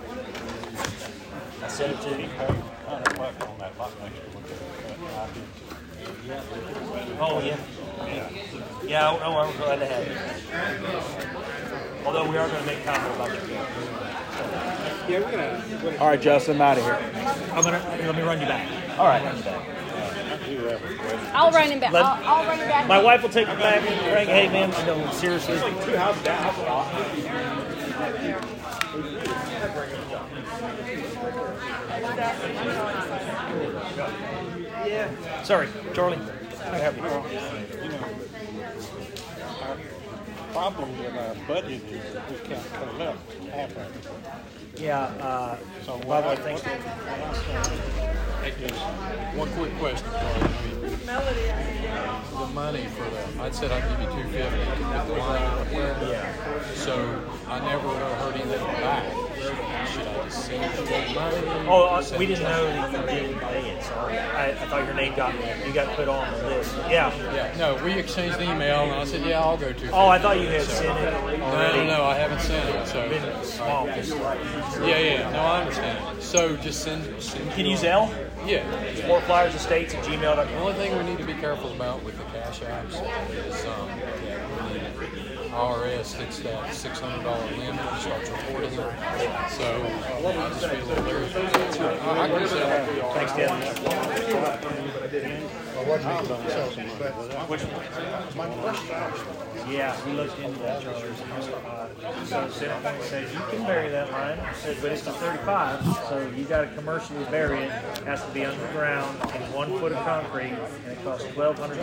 I sent it to you. On that lot next to it. Oh, yeah. Yeah, yeah I, I'm glad to have it. Although we are going to make comment about your game. Yeah, we're gonna. All right, Justin, I'm out of here. I'm gonna let me run you back. All right, run you back. I'll run him back. Let- I'll, I'll run him back. My wife will take you back. Frank, hey man, no, seriously. Two houses down. Yeah. Sorry, Charlie. I have you. You know, our problem with our budget is that we can't cut up half of it. Yeah. Uh, So by what the I, way, thanks. what, what is, one quick question, Carl. I mean, the money for that, I said I'd give you two fifty to put the line up there. Yeah. So I never heard anything back. Should I just send you that money? Oh, uh, we didn't know that you didn't pay it. Sorry, I, I thought your name got you got put on the list. Yeah. Yeah. No, we exchanged the email, and I said, yeah, I'll go to. Oh, I thought you had so, sent it No, already. no, no, I haven't sent it. So. Been small. Yeah, yeah. No, I understand. So just send. send Can you your- Zelle? Yeah. Sport Flyers Estates at gmail dot com. The only thing we need to be careful about with the cash apps is um, I R S hits that six hundred dollar limit and starts reporting it. So uh, I just be a little leery. I, I agree with that. Thanks, Dan. Which one? Yeah, we looked into that, Charlie. Uh, so Centerpoint said, you can bury that line. I said, but it's a thirty-five, so you got to commercially bury it. It has to be underground in one foot of concrete, and it costs twelve hundred